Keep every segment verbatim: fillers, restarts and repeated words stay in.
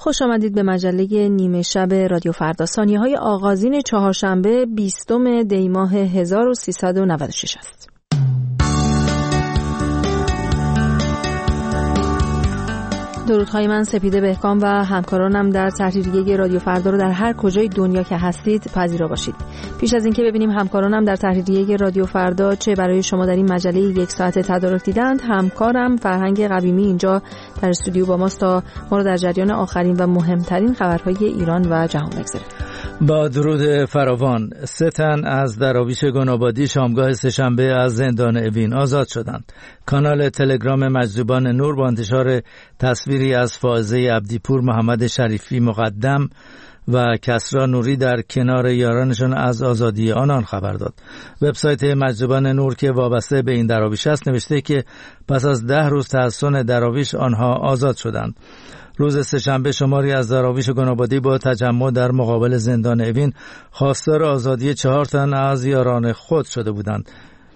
خوش آمدید به مجله نیمه شب رادیو فردا. ثانیه‌های آغازین چهارشنبه بیستم دی ماه هزار و سیصد و نود و شش است. درودهای من سپیده بهکام و همکارانم در تحریریه رادیو فردا رو در هر کجای دنیا که هستید پذیرا باشید. پیش از اینکه ببینیم همکارانم در تحریریه رادیو فردا چه برای شما در این مجله یک ساعت تدارک دیدند، همکارم فرهنگ قویمی اینجا در استودیو با ماست تا ما رو در جریان آخرین و مهمترین خبرهای ایران و جهان بگذاریم. با درود فراوان، سه تن از دراویش گنابادی شامگاه سه‌شنبه از زندان اوین آزاد شدند. کانال تلگرام مجذوبان نور با انتشار تصویری از فائزه عبدیپور، محمد شریفی مقدم و کسرا نوری در کنار یارانشان از آزادی آنان خبر داد. وبسایت مجذوبان نور که وابسته به این دراویش است نوشته که پس از ده روز تحصن دراویش آنها آزاد شدند. روز سه‌شنبه شماری از دراویش گنابادی با تجمع در مقابل زندان اوین خواستار آزادی چهار تن از یاران خود شده بودند.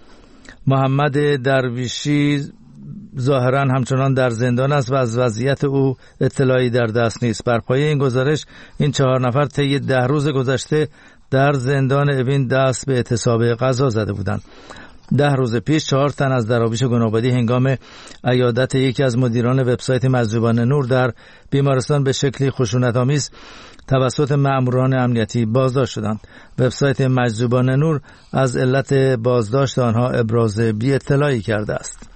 محمد درویشی ظاهرا همچنان در زندان است و از وضعیت او اطلاعی در دست نیست. بر پایه این گزارش این چهار نفر طی ده روز گذشته در زندان اوین دست به اعتصاب غذا زده بودند. ده روز پیش چهار تن از دراویش گنابادی هنگام عیادت یکی از مدیران وبسایت مجذوبان نور در بیمارستان به شکلی خشونت‌آمیز توسط مأموران امنیتی بازداشت شدند. وبسایت مجذوبان نور از علت بازداشت آنها ابراز بی‌اطلاعی کرده است.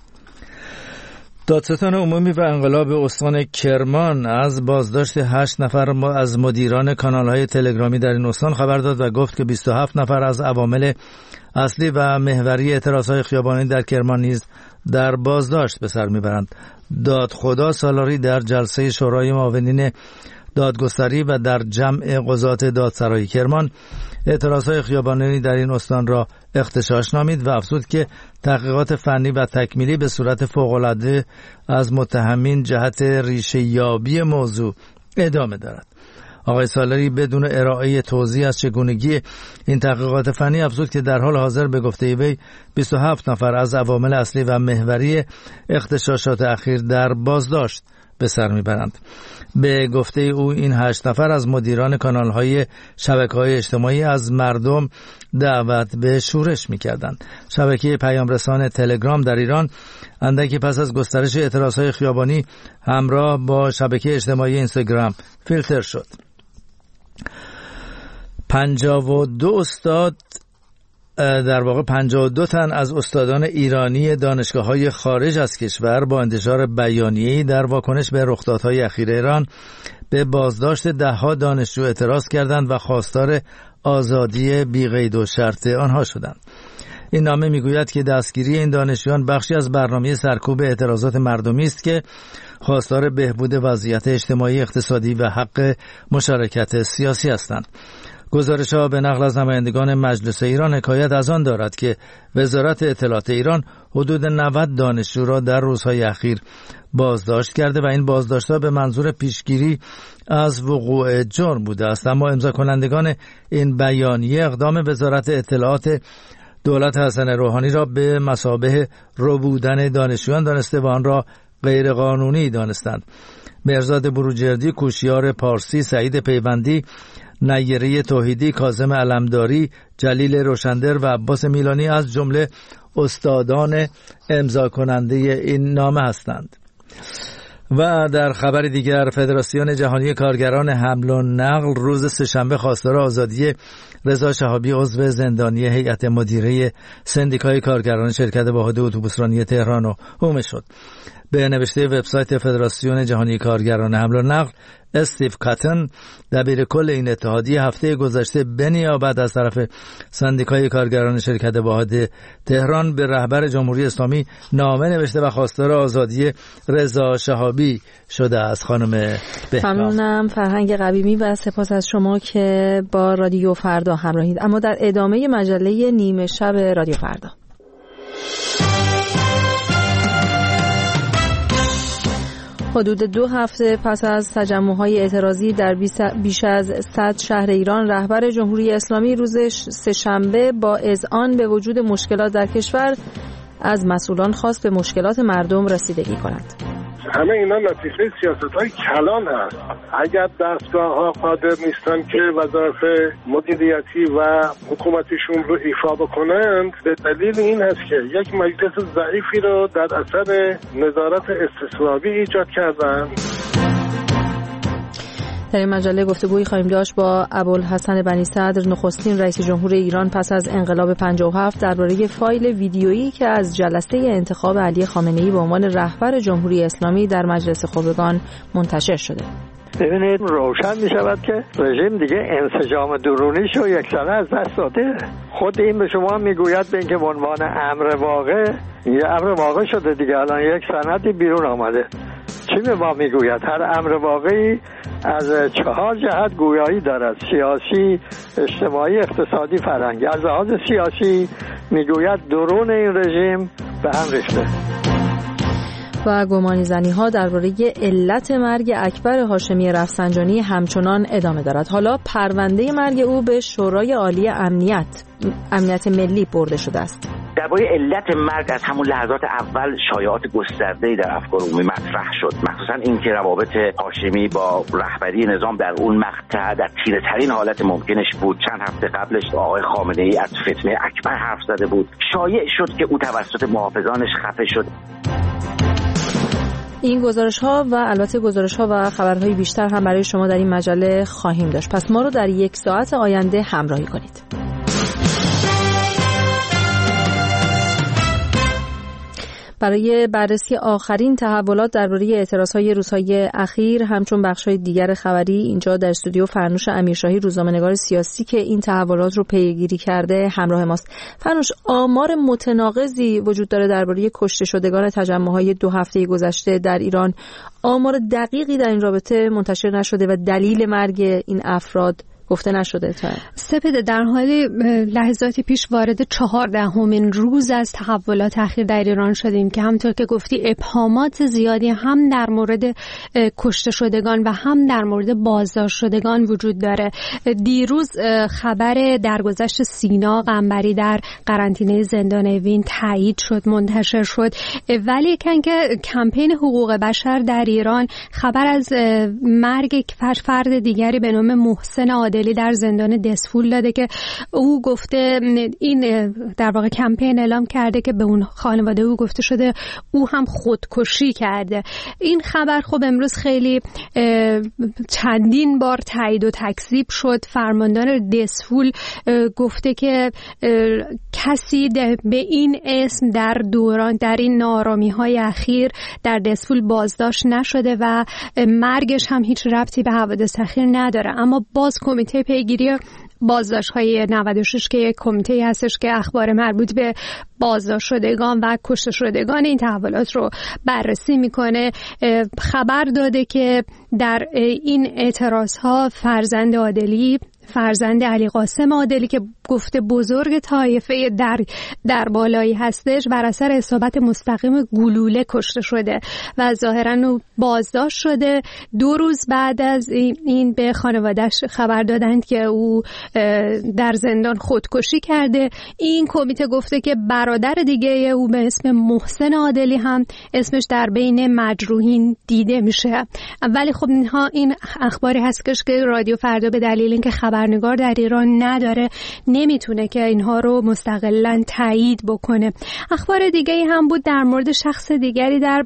دادستان عمومی و انقلاب استان کرمان از بازداشت هشت نفر از مدیران کانال‌های تلگرامی در این استان خبر داد و گفت که بیست و هفت نفر از عوامل اصلی و محوری اعتراضهای خیابانی در کرمان نیز در بازداشت به سر میبرند. دادخدا سالاری در جلسه شورای معاونین دادگستری و در جمع قضات دادسرای کرمان اعتراضهای خیابانی در این استان را اغتشاش نامید و افزود که تحقیقات فنی و تکمیلی به صورت فوق‌العاده از متهمین جهت ریشه یابی موضوع ادامه دارد. آقای سالاری بدون ارائه توضیح از چگونگی این تحقیقات فنی افزود که در حال حاضر به گفته وی بیست و هفت نفر از عوامل اصلی و محوری اغتشاشات اخیر در بازداشت به سر میبرند. به گفته او این هشت نفر از مدیران کانال‌های شبکه‌های اجتماعی از مردم دعوت به شورش می‌کردند. شبکه پیامرسان تلگرام در ایران اندکی پس از گسترش اعتراضهای خیابانی همراه با شبکه اجتماعی اینستاگرام فیلتر شد. پنجاه و دو استاد در واقع پنجاه و دو تن از استادان ایرانی دانشگاه‌های خارج از کشور با انتشار بیانیه‌ای در واکنش به رخدادهای اخیر ایران به بازداشت ده‌ها دانشجو اعتراض کردند و خواستار آزادی بی قید و شرط آنها شدند. این نامه میگوید که دستگیری این دانشجویان بخشی از برنامه سرکوب اعتراضات مردمی است که خواستار بهبود وضعیت اجتماعی، اقتصادی و حق مشارکت سیاسی هستند. گزارش‌ها به نقل از نمایندگان مجلس ایران حکایت از آن دارد که وزارت اطلاعات ایران حدود نود دانشجو را در روزهای اخیر بازداشت کرده و این بازداشت‌ها به منظور پیشگیری از وقوع جرم بوده است. اما امضا کنندگان این بیانیه اقدام وزارت اطلاعات دولت حسن روحانی را به مثابه ربودن دانشجویان دانسته و آن را غیر قانونی دانستند. مهرزاد بروجردی، کوشیار پارسی، سعید پیوندی، نیره توحیدی، کاظم علمداری، جلیل روشندر و عباس میلانی از جمله استادان امضا کننده این نامه هستند. و در خبر دیگر، فدراسیون جهانی کارگران حمل و نقل روز سه‌شنبه خواستار آزادی رضا شهابی عضو زندانی هیئت مدیره سندیکای کارگران شرکت واحد اتوبوسرانی تهران و حومه شد. به نوشته وبسایت فدراسیون جهانی کارگران حمل و نقل، استیو کاتن دبیر کل این اتحادیه هفته گذشته بنیابت از طرف سندیکای کارگران شرکت واحد تهران به رهبر جمهوری اسلامی نامه نوشته و خواستار آزادی رضا شهابی شده است. خانم بهنام، ممنونم فرهنگ قویمی و سپاس از شما که با رادیو فردا همراهید. اما در ادامه مجله نیمه شب رادیو فردا، حدود دو هفته پس از تجمع‌های اعتراضی در بیش از صد شهر ایران، رهبر جمهوری اسلامی روز سه‌شنبه با اذعان به وجود مشکلات در کشور از مسئولان خواست به مشکلات مردم رسیدگی کنند. همه اینا نتیجه سیاست‌های کلان هست. اگر دستگاه‌ها قادر نیستن که وظایف مدیریتی و حکومتیشون رو ایفا بکنند، به دلیل این هست که یک مجلس ضعیفی رو در اثر نظارت استصوابی ایجاد کردن. در این مجله گفتگویی خواهیم داشت با ابوالحسن بنی صدر، نخستین رئیس جمهور ایران پس از انقلاب پنجاه و هفت، درباره فایل ویدیویی که از جلسه انتخاب علی خامنه‌ای به عنوان رهبر جمهوری اسلامی در مجلس خبرگان منتشر شده. ببینید روشن می شود که رژیم دیگه انسجام درونیش رو یک سره از دست داده. خود این به شما میگوید به اینکه به عنوان امر واقع، یه امر واقع شده دیگه. الان یک سندی بیرون آمده، چی به ما میگوید؟ هر امر واقعی از چهار جهت گویایی دارد: سیاسی، اجتماعی، اقتصادی، فرهنگی. از لحاظ سیاسی میگوید درون این رژیم به هم ریخته. و گمانی زنی ها درباره علت مرگ اکبر هاشمی رفسنجانی همچنان ادامه دارد. حالا پرونده مرگ او به شورای عالی امنیت امنیت ملی برده شده است. درباره علت مرگ از همون لحظات اول شایعات گسترده‌ای در افکار عمومی مطرح شد، مخصوصا اینکه روابط هاشمی با رهبری نظام در اون مقطع در تیره‌ترین حالت ممکنش بود. چند هفته قبلش آقای خامنه‌ای از فتنه اکبر حرف زده بود. شایع شد که او توسط محافظانش خفه شد. این گزارش ها و البته گزارش ها و خبرهای بیشتر هم برای شما در این مجله خواهیم داشت. پس ما رو در یک ساعت آینده همراهی کنید. برای بررسی آخرین تحولات درباره اعتراضهای روزهای اخیر همچون بخش‌های دیگر خبری، اینجا در استودیو فرنوش امیرشاهی، روزنامه‌نگار سیاسی که این تحولات رو پیگیری کرده، همراه ماست. فرنوش، آمار متناقضی وجود داره درباره کشته شدگان تجمع‌های دو هفته گذشته در ایران. آمار دقیقی در این رابطه منتشر نشده و دلیل مرگ این افراد گفته نشده. تا سپیده، در حال لحظاتی پیش وارد چهاردهمین روز از تحولات اخیر در ایران شدیم که همونطور که گفتی ابهامات زیادی هم در مورد کشته شدگان و هم در مورد بازداشت شدگان وجود داره. دیروز خبر درگذشت سینا قنبری در قرنطینه زندان اوین تایید شد، منتشر شد، ولی که کمپین حقوق بشر در ایران خبر از مرگ فرد دیگری به نام محسن عادلی در زندان دسفول داده که او گفته، این در واقع کمپین اعلام کرده که به اون خانواده او گفته شده او هم خودکشی کرده. این خبر خب امروز خیلی چندین بار تایید و تکذیب شد. فرماندار دسفول گفته که کسی به این اسم در دوران در این ناآرامی‌های اخیر در دسفول بازداشت نشده و مرگش هم هیچ ربطی به حوادث اخیر نداره. اما باز کمیته پیگیری بازداشت‌های نود و شش که یک کمیته هستش که اخبار مربوط به بازداشت شدگان و کشته شدگان این تحولات رو بررسی میکنه، خبر داده که در این اعتراض‌ها فرزند عادلی، فرزند علی قاسم عادلی که گفته بزرگ طایفه در در بالایی هستش، بر اثر اصابت مستقیم گلوله کشته شده و ظاهراً او بازداشت شده. دو روز بعد از این به خانواده‌اش خبر دادند که او در زندان خودکشی کرده. این کمیته گفته که برادر دیگه او به اسم محسن عادلی هم اسمش در بین مجروحین دیده میشه. ولی خب اینها این اخباری هست که رادیو فردا به دلیل اینکه خبرنگار در ایران نداره نمیتونه که اینها رو مستقلاً تایید بکنه. اخبار دیگه‌ای هم بود در مورد شخص دیگری در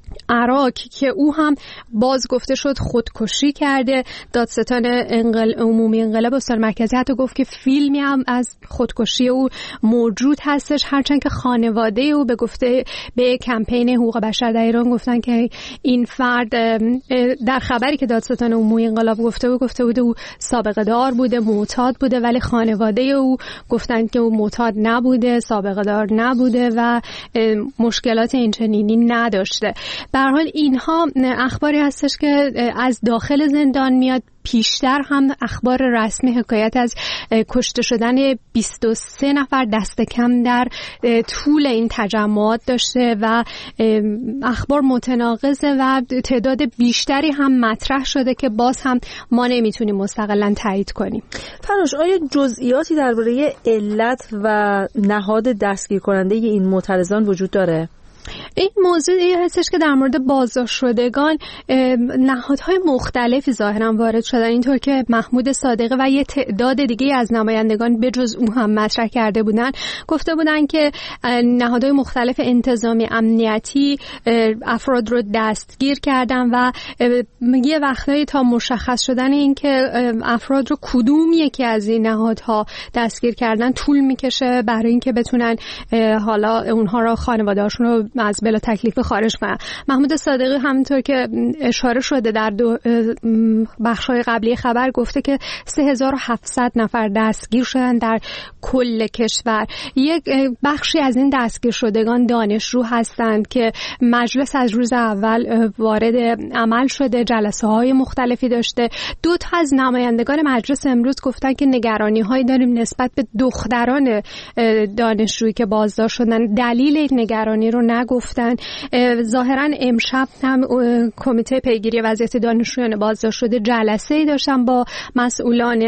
عراق که او هم باز گفته شد خودکشی کرده. دادستان انقل... عمومی انقلاب استان مرکزی حتی گفت که فیلمی هم از خودکشی او موجود هستش، هرچند که خانواده او به گفته به کمپین حقوق بشر در ایران گفتن که این فرد در خبری که دادستان عمومی انقلاب گفته بود گفته بود او سابقه دار بوده، معتاد بوده، ولی خانواده او گفتن که او معتاد نبوده، سابقه دار نبوده و مشکلات اینچنینی نداشته. به هر حال اینها اخباری هستش که از داخل زندان میاد. پیشتر هم اخبار رسمی حکایت از کشته شدن بیست و سه نفر دست کم در طول این تجمعات داشته و اخبار متناقضه و تعداد بیشتری هم مطرح شده که باز هم ما نمیتونیم مستقلاً تایید کنیم. فرنوش، آیا جزئیاتی درباره علت و نهاد دستگیر کننده این معترضان وجود داره؟ این موضوعی هستش که در مورد بازداشت شدگان نهادهای مختلفی ظاهرا وارد شدن، اینطور که محمود صادقی و یه تعداد دیگه از نمایندگان به جز او هم مطرح کرده بودن، گفته بودن که نهادهای مختلف انتظامی امنیتی افراد رو دستگیر کردن و یه وقتایی تا مشخص شدن این که افراد رو کدوم یکی از این نهادها دستگیر کردن طول میکشه برای اینکه بتونن حالا اونها رو خانواده‌هاشون رو از بلا تکلیف خارج کنن. محمود صادقی همونطور که اشاره شده در بخش‌های قبلی خبر گفته که سه هزار و هفتصد نفر دستگیر شدن در کل کشور. یک بخشی از این دستگیر شدگان دانشجو هستند که مجلس از روز اول وارد عمل شده، جلسه‌های مختلفی داشته. دو تا از نمایندگان مجلس امروز گفتن که نگرانی‌هایی داریم نسبت به دختران دانشجویی که بازداشت شدن. دلیل این نگرانی رو نگفتن. ظاهراً امشب هم کمیته پیگیری وضعیت دانشجویان بازداشت شده جلسه‌ای داشتن با مسئولان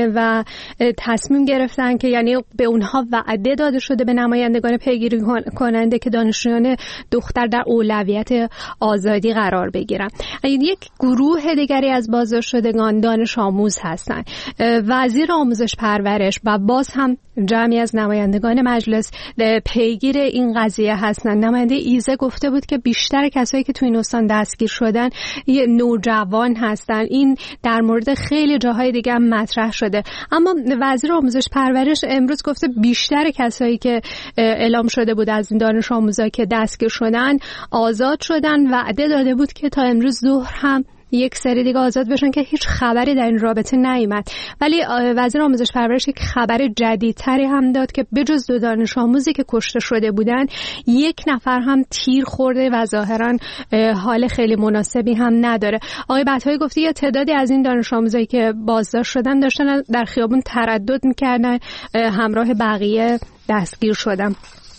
و تصمیم گرفتن که یعنی به اونها وعده داده شده به نمایندگان پیگیری کننده که دانشجویان دختر در اولویت آزادی قرار بگیرن. یک گروه دیگری از بازداشت شدگان دانش آموز هستند. وزیر آموزش پرورش و باز هم جمعی از نمایندگان مجلس پیگیر این قضیه هستند. نماینده ایزه گفته بود که بیشتر کسایی که تو این استان دستگیر شدن یه نوجوان هستن. این در مورد خیلی جاهای دیگه هم مطرح شده. اما وزیر آموزش پرورش امروز گفته بیشتر کسایی که اعلام شده بود از این دانش آموزا که دستگیر شدن آزاد شدن. وعده داده بود که تا امروز ظهر هم یک سری دیگه آزاد بشن که هیچ خبری در این رابطه نیامد. ولی وزیر آموزش پرورش یک خبر جدیدتری هم داد که بجز دو دانش آموزی که کشته شده بودن یک نفر هم تیر خورده و ظاهرا حال خیلی مناسبی هم نداره. آقای بطایی گفته یه تعدادی از این دانش آموزایی که بازداشت شدن داشتن در خیابون تردد میکردن، همراه بقیه دستگیر شدن.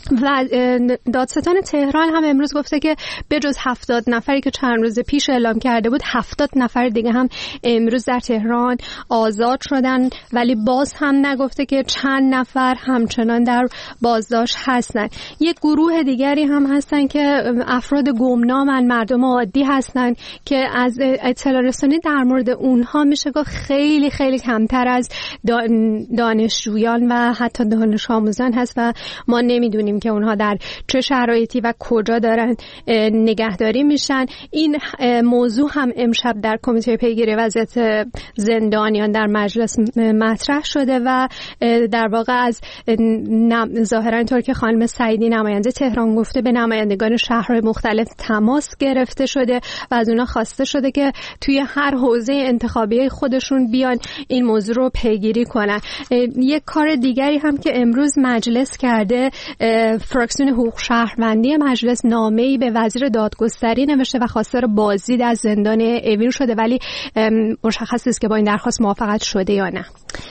و دادستان تهران هم امروز گفته که به جز هفتاد نفری که چند روز پیش اعلام کرده بود، هفتاد نفر دیگه هم امروز در تهران آزاد شدن، ولی باز هم نگفته که چند نفر همچنان در بازداشت هستن. یک گروه دیگری هم هستن که افراد گمنامن، مردم عادی هستن که از اطلاع رسانی در مورد اونها میشه گفت خیلی خیلی کمتر از دانشجویان و حتی دانش آموزان هست و ما نمیدونیم که اونها در چه شرایطی و کجا دارن نگهداری میشن. این موضوع هم امشب در کمیته پیگیری وضعیت زندانیان در مجلس مطرح شده و در واقع از ظاهرا اینطور که خانم سعیدی نماینده تهران گفته به نمایندگان شهرهای مختلف تماس گرفته شده و از اونها خواسته شده که توی هر حوزه انتخابی خودشون بیان این موضوع رو پیگیری کنن. یک کار دیگری هم که امروز مجلس کرده، فراکسیون حقوق شهروندی مجلس نامه‌ای به وزیر دادگستری نوشته و خواستار بازدید از زندان اوین شده، ولی مشخص است که با این درخواست موافقت شده یا نه.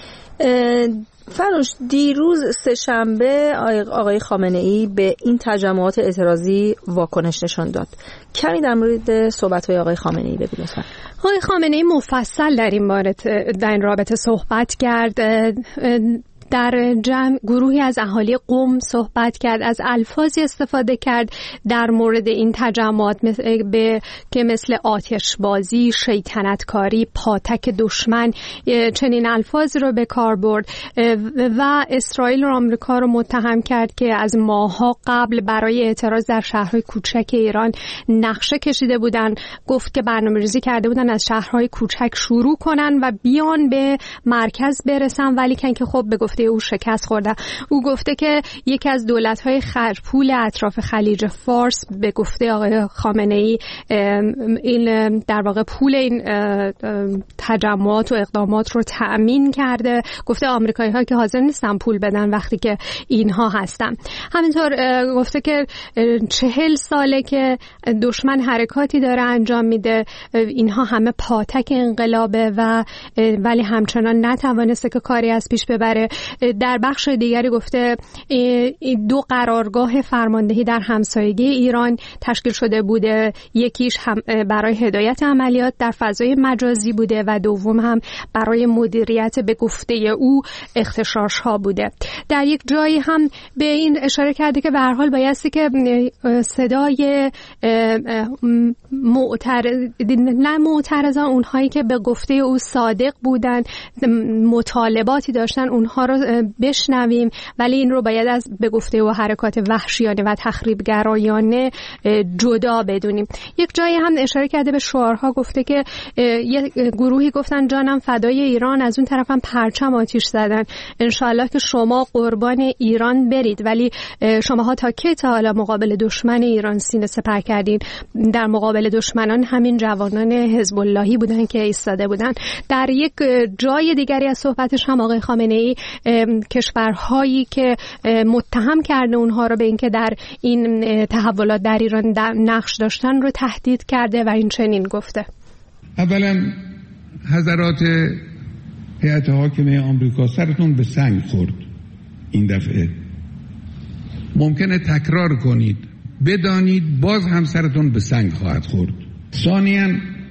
فرانوش، دیروز سه‌شنبه آقای خامنه‌ای به این تجمعات اعتراضی واکنش نشان داد. کمی در مورد صحبت‌های آقای خامنه‌ای بگو لطفاً. آقای خامنه‌ای مفصل در این باره در این رابطه صحبت کرد. در جمع گروهی از اهالی قم صحبت کرد، از الفاظی استفاده کرد در مورد این تجمعات به که مثل آتشبازی، شیطنتکاری، پاتک دشمن، چنین الفاظی رو به کار برد و اسرائیل و آمریکا رو متهم کرد که از ماه‌ها قبل برای اعتراض در شهرهای کوچک ایران نقشه کشیده بودن. گفت که برنامه‌ریزی کرده بودن از شهرهای کوچک شروع کنن و بیان به مرکز برسن، ولی که خب به گفته او شکست خورده. او گفته که یکی از دولت‌های خرپول اطراف خلیج فارس به گفته آقای خامنه‌ای این در واقع پول این تجمعات و اقدامات رو تأمین کرده. گفته آمریکایی‌ها که حاضر نیستن پول بدن وقتی که اینها هستن. همینطور گفته که چهل ساله که دشمن حرکاتی داره انجام میده، اینها همه پاتک انقلابه و ولی همچنان نتوانسته که کاری از پیش ببره. در بخش دیگری گفته دو قرارگاه فرماندهی در همسایگی ایران تشکیل شده بوده، یکیش هم برای هدایت عملیات در فضای مجازی بوده و دوم هم برای مدیریت به گفته او اغتشاش ها بوده. در یک جایی هم به این اشاره کرده که به هر حال بایستی که صدای معترض نه معترضان، اونهایی که به گفته او صادق بودن، مطالباتی داشتن، اونها رو بشنویم، ولی این رو باید از به گفته او حرکات وحشیانه و تخریبگرایانه جدا بدونیم. یک جایی هم اشاره کرده به شعارها، گفته که یک گروهی گفتن جانم فدای ایران، از اون طرف هم پرچم آتیش زدن. انشالله که شما قربان ایران برید، ولی شماها تا کی تا حالا مقابل دشمن ایران سینه سپر کردین؟ در مقابل دشمنان همین جوانان حزب اللهی بودن که ایستاده بودن. در یک جای دیگری از صحبتش هم آقای خامنه‌ای کشورهایی که متهم کرده اونها رو به اینکه در این تحولات در ایران در نقش داشتن رو تهدید کرده و این چنین گفته: اولا حضرات هیئت حاکمه آمریکا، سرتون به سنگ خورد این دفعه. ممکنه تکرار کنید، بدانید باز هم سرتون به سنگ خواهد خورد. ثانیاً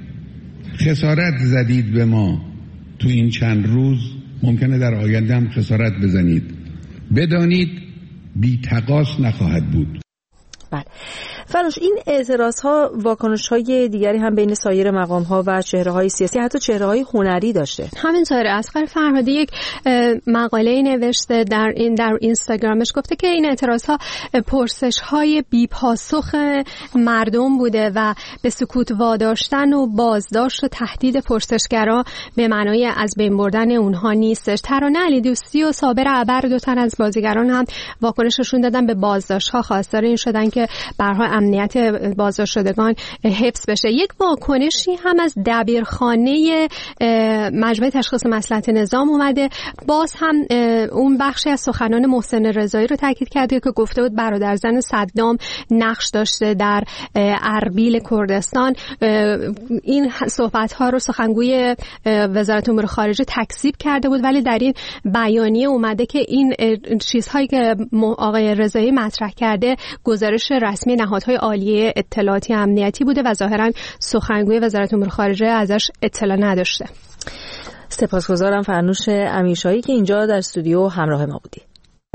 خسارت زدید به ما تو این چند روز، ممکنه در آینده هم خسارت بزنید. بدانید بی تقاص نخواهد بود. بله. فراش، این اعتراض‌ها واکنش‌های دیگری هم بین سایر مقام‌ها و چهره‌های سیاسی، حتی چهره‌های هنری داشته. همینطوره. اصغر فرهادی یک مقاله‌ای نوشته در این در اینستاگرامش، گفته که این اعتراض‌ها پرسش‌های بی‌پاسخ مردم بوده و به سکوت واداشتن و بازداشت و تهدید پرسشگرا به معنای از بین بردن اونها نیستش. ترانه علیدوستی و صابر عبر، دو تن از بازیگران، هم واکنششون دادن به بازداشت‌ها، خواستار این شدن که به هر حال امنیت بازداشت شدگان حفظ بشه. یک واکنشی هم از دبیرخانه مجمع تشخیص مصلحت نظام اومده. باز هم اون بخشی از سخنان محسن رضایی رو تاکید کرده که گفته بود برادرزن صدام نقش داشته در اربیل کردستان. این صحبت‌ها رو سخنگوی وزارت امور خارجه تکذیب کرده بود، ولی در این بیانیه اومده که این چیزهایی که آقای رضایی مطرح کرده گزارش رسمی نهادهای عالیه اطلاعاتی امنیتی بوده و ظاهراً سخنگوی وزارت امور خارجه ازش اطلاع نداشته. سپاسگزارم فرنوش امیرشاهی که اینجا در استودیو همراه ما بودی.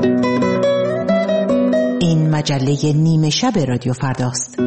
این مجله نیمه شب رادیو فرداست.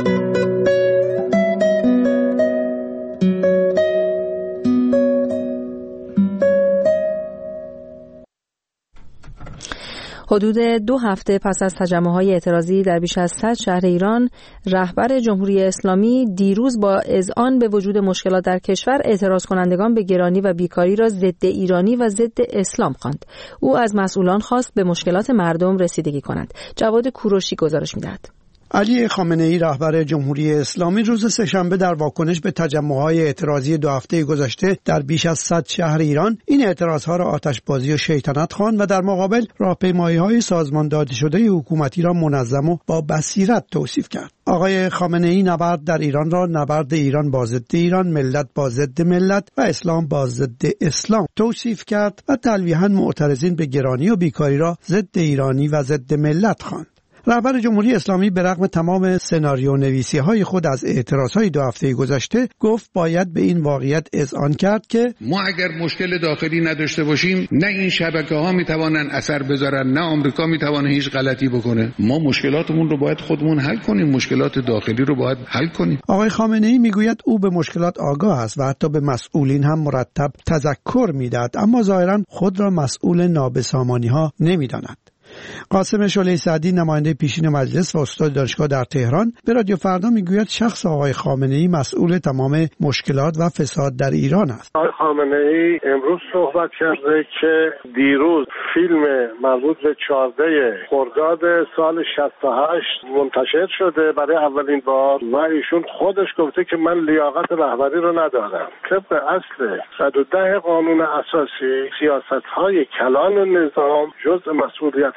حدود دو هفته پس از تجمع‌های اعتراضی در بیش از صد شهر ایران، رهبر جمهوری اسلامی دیروز با اذعان به وجود مشکلات در کشور، اعتراض کنندگان به گرانی و بیکاری را ضد ایرانی و ضد اسلام خواند. او از مسئولان خواست به مشکلات مردم رسیدگی کنند. جواد کوروشی گزارش می‌دهد. علی خامنه‌ای رهبر جمهوری اسلامی روز سه‌شنبه در واکنش به تجمع‌های اعتراضی دو هفته گذشته در بیش از صد شهر ایران این اعتراضها را آتش‌بازی و شیطنت خواند و در مقابل راهپیمایی‌های سازماندهی شده حکومتی را منظم و با بصیرت توصیف کرد. آقای خامنه‌ای نبرد در ایران را نبرد ایران با ضد ایران، ملت با ضد ملت و اسلام با ضد اسلام توصیف کرد و تلویحاً معترضین به گرانی و بیکاری را ضد ایرانی و ضد ملت خواند. رهبر جمهوری اسلامی به رغم تمام سناریو نویسی های خود از اعتراضهای دو هفته گذشته گفت باید به این واقعیت اذعان کرد که ما اگر مشکل داخلی نداشته باشیم، نه این شبکه ها میتوانن اثر بذارن، نه آمریکا میتونه هیچ غلطی بکنه. ما مشکلاتمون رو باید خودمون حل کنیم، مشکلات داخلی رو باید حل کنیم. آقای خامنه‌ای میگوید او به مشکلات آگاه است و حتی به مسئولین هم مرتب تذکر میدهد، اما ظاهرا خود را مسئول نابسامانی ها نمیداند. قاسم شعله سعدی، نماینده پیشین مجلس و استاد دانشگاه در تهران، به رادیو فردا میگوید شخص آقای خامنه‌ای مسئول تمام مشکلات و فساد در ایران است. آقای خامنه‌ای امروز صحبت کرده که دیروز فیلم مربوط به چهاردهم خرداد سال شصت و هشت منتشر شده برای اولین بار و ایشون خودش گفته که من لیاقت رهبری رو ندارم. طبق اصل صد و ده قانون اساسی، سیاست‌های کلان نظام جزء مسئولیت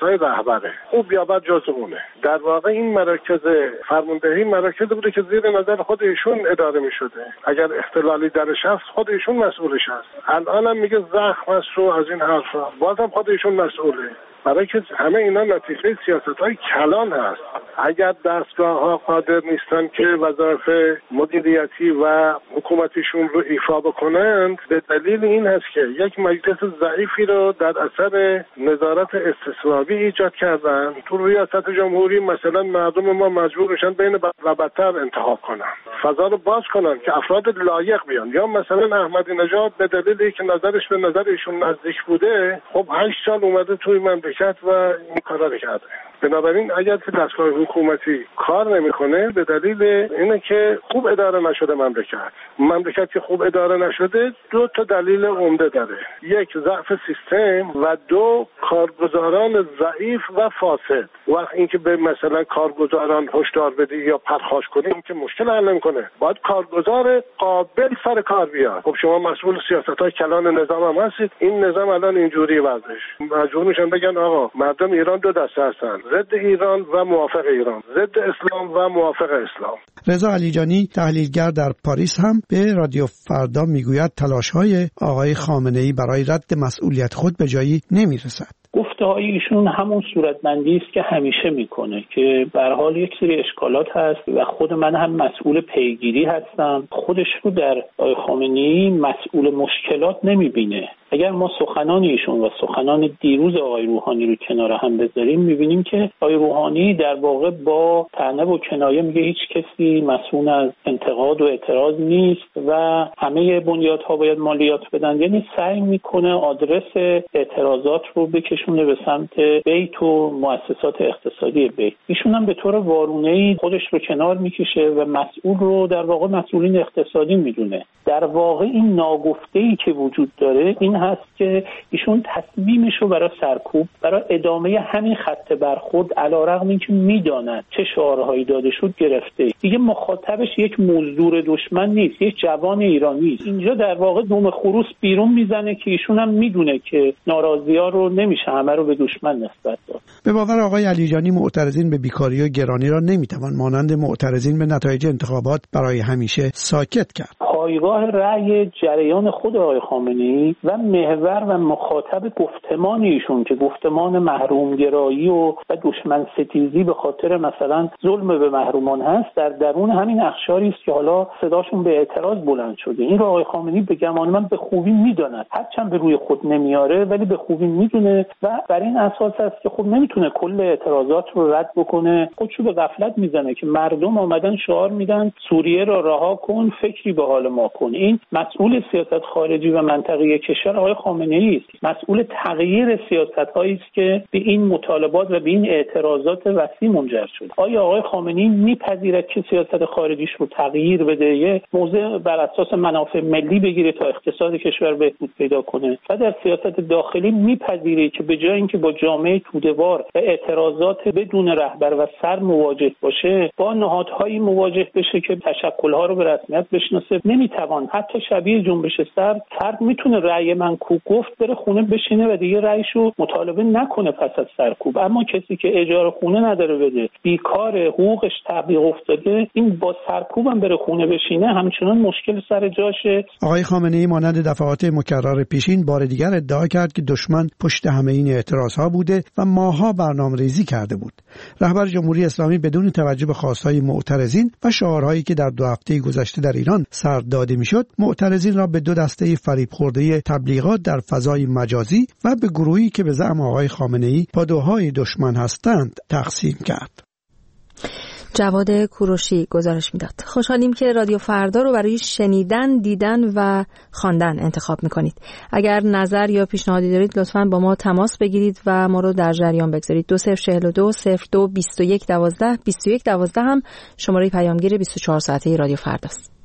سیاست‌های رهبره، خوب یا بد جز اونه. در واقع این مراکز فرماندهی مراکز بوده که زیر نظر خود ایشون اداره می‌شده. اگر اختلالی درش هست خود ایشون مسئولش هست. الانم میگه زخم است و از این حرفا، بازم خود ایشون مسئوله. برای که همه اینا نتیجه سیاست‌های کلان هست. اگر دستگاه‌ها قادر نیستن که وظایف مدیریتی و حکومتیشون رو ایفا بکنند، به دلیل این هست که یک مجلس ضعیفی رو در اثر نظارت استصوابی ایجاد کردن. تو ریاست جمهوری مثلا مردم ما مجبور میشن بین بد و بدتر انتخاب کنن، فضا رو باز کنن که افراد لایق بیان. یا مثلا احمدی نژاد به دلیلی که نظرش به نظر ایشون نزدیک بوده، خب هشت سال اومده توی مملکت و این کارا رو کرده. بنابراین اگر که دستگاه حکومتی کار نمیکنه به دلیل اینه که خوب اداره نشده مملکت. مملکت که خوب اداره نشده دو تا دلیل عمده داره: یک، ضعف سیستم و دو، کارگزاران ضعیف و فاسد. وقت اینکه به مثلا کارگزاران هشدار بدی یا پرخاش کنی این که مشکل حل نمیکنه، باید کارگزار قابل سر کار بیاد. خب شما مسئول سیاست‌های کلان نظام هم هستید، این نظام الان اینجوری وضعش. مجبور میشن بگن آقا مردم ایران دو دسته هستن، ضد ایران و موافق ایران، ضد اسلام و موافق اسلام. رضا علیجانی تحلیلگر در پاریس هم به رادیو فردا میگوید تلاش‌های آقای خامنه‌ای برای رد مسئولیت خود به جایی نمیرسد. گفته‌های ایشون همون صورتبندی است که همیشه میکنه که به هر حال یک سری اشکالات هست و خود من هم مسئول پیگیری هستم. خودش رو در آقای خامنه‌ای مسئول مشکلات نمیبینه. اگر ما سخنان ایشون و سخنان دیروز آقای روحانی رو کنار هم بذاریم میبینیم که آقای روحانی در واقع با طعنه و کنایه میگه هیچ کسی مسئول از انتقاد و اعتراض نیست و همه بنیادها باید مالیات بدن. یعنی سعی میکنه آدرس اعتراضات رو بکشونه به سمت بیت و مؤسسات اقتصادی بیت. ایشون هم به طور وارونه‌ای خودش رو کنار میکشه و مسئول رو در واقع مسئولین اقتصادی میدونه. در واقع این ناگفته‌ای که وجود داره این هست که ایشون تصمیمش رو برای سرکوب، برای ادامه همین خط برخورد علیرغم اینکه میداند چه شعارهایی داده شد گرفته. دیگه مخاطبش یک مزدور دشمن نیست، یک جوان ایرانی است. اینجا در واقع دوم خروس بیرون میزنه که ایشون هم میدونه که ناراضی‌ها رو نمیشه همه رو به دشمن نسبت داد. به باور آقای علیجانی معترضین به بیکاری و گرانی را نمیتوان مانند معترضین به نتایج انتخابات برای همیشه ساکت کرد. پایگاه رأی جریان خود آقای خامنه‌ای و محور و مخاطب گفتمان ایشون که گفتمان محرومگرایی و و دشمن ستیزی به خاطر مثلا ظلم به محرومان هست، در درون همین اقشاری است که حالا صداشون به اعتراض بلند شده. این را آقای خامنه‌ای به گمان من به خوبی میداند، هرچند به روی خود نمیاره ولی به خوبی میدونه و بر این اساس است که خب نمیتونه کل اعتراضات رو رد بکنه. خودشو به غفلت میزنه که مردم آمدن شعار میدن سوریه را رها کن، فکری به حال ما کن. این مسئول سیاست خارجی و منطقه‌ای کشور آقای خامنه‌ای است، مسئول تغییر سیاست‌هایی است که به این مطالبات و به این اعتراضات وسیع منجر شد. آیا آقای خامنه‌ای میپذیرد که سیاست خارجیش رو تغییر بده، یه موضع بر اساس منافع ملی بگیره تا اقتصاد کشور بهبود پیدا کنه و در سیاست داخلی میپذیره که به جای اینکه با جامعه توده‌وار و اعتراضات بدون رهبر و سر مواجه باشه با نهادهایی مواجه بشه که تشکل‌ها رو به رسمیت بشناسه؟ نمیتوان. حتی شبیه جنبش سر فرد میتونه رأی من کو گفت بره خونه بشینه و دیگه رأیشو مطالبه نکنه پس از سرکوب، اما کسی که اجاره خونه نداره بده، بیکار، حقوقش تعویق افتاده، این با سرکوب هم بره خونه بشینه همچنان مشکل سر جاشه. آقای خامنه‌ای مانند دفعات مکرر پیشین بار دیگر ادعا کرد که دشمن پشت همه این اعتراضها بوده و ماها برنامه‌ریزی کرده بود. رهبر جمهوری اسلامی بدون توجه به خواستهای معترضین و شعارهایی که در دو هفته گذشته در ایران سر داده میشد، معترضین را به دو دسته فریب خورده تبلیغات در فضای مجازی و به گروهی که به زعم آقای خامنه‌ای پادوهای دشمن هستند تقسیم کرد. جواد کوروشی گزارش میداد. خوشحالیم که رادیو فردا رو برای شنیدن، دیدن و خواندن انتخاب میکنید. اگر نظر یا پیشنهادی دارید لطفاً با ما تماس بگیرید و ما رو در جریان بگذارید. دو صفر چهل و دو صفر دو بیست و یک دوازده بیست و یک دوازده هم شماره پیامگیر بیست و چهار ساعته رادیو فرداست.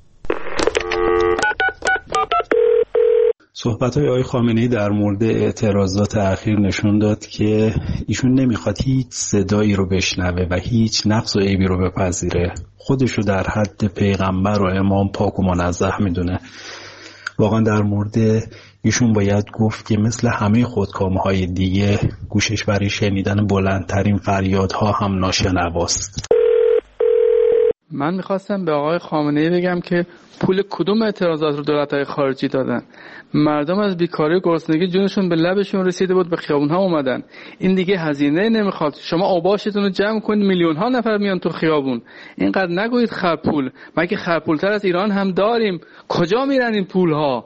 صحبت‌های آقای خامنه‌ای در مورد اعتراضات اخیر نشون داد که ایشون نمیخواد هیچ صدایی رو بشنوه و هیچ نقص و عیبی رو بپذیره. خودش رو در حد پیغمبر و امام پاک و منزه میدونه واقعا در مورد ایشون باید گفت که مثل همه خودکامهای دیگه گوشش برای شنیدن بلندترین فریادها هم ناشنواست. من میخواستم به آقای خامنه‌ای بگم که پول کدوم اعتراضات رو دولت‌های خارجی دادن؟ مردم از بیکاری و گرسنگی جونشون به لبشون رسیده بود، به خیابون‌ها اومدن. این دیگه هزینه نمیخواد. شما اوباشتون رو جمع کنید، میلیون‌ها نفر میان تو خیابون. اینقدر نگویید خرپول. مگه خرپولتر از ایران هم داریم؟ کجا میرن این پول‌ها؟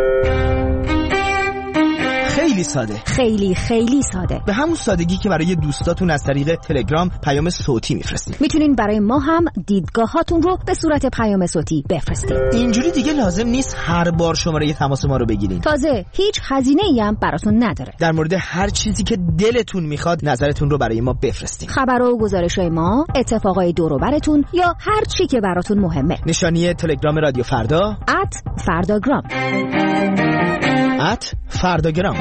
خیلی ساده، خیلی خیلی ساده، به همون سادگی که برای دوستاتون از طریق تلگرام پیام صوتی میفرستید. میتونین برای ما هم دیدگاهاتون رو به صورت پیام صوتی بفرستید. اینجوری دیگه لازم نیست هر بار شماره تماس ما رو بگیرین. تازه هیچ هزینه‌ای هم براتون نداره. در مورد هر چیزی که دلتون میخواد نظرتون رو برای ما بفرستید. خبر و گزارش‌های ما، اتفاقای دور و برتون یا هر چی که براتون مهمه. نشانی تلگرام رادیو فردا ات فرداگرام ات فرداگرام.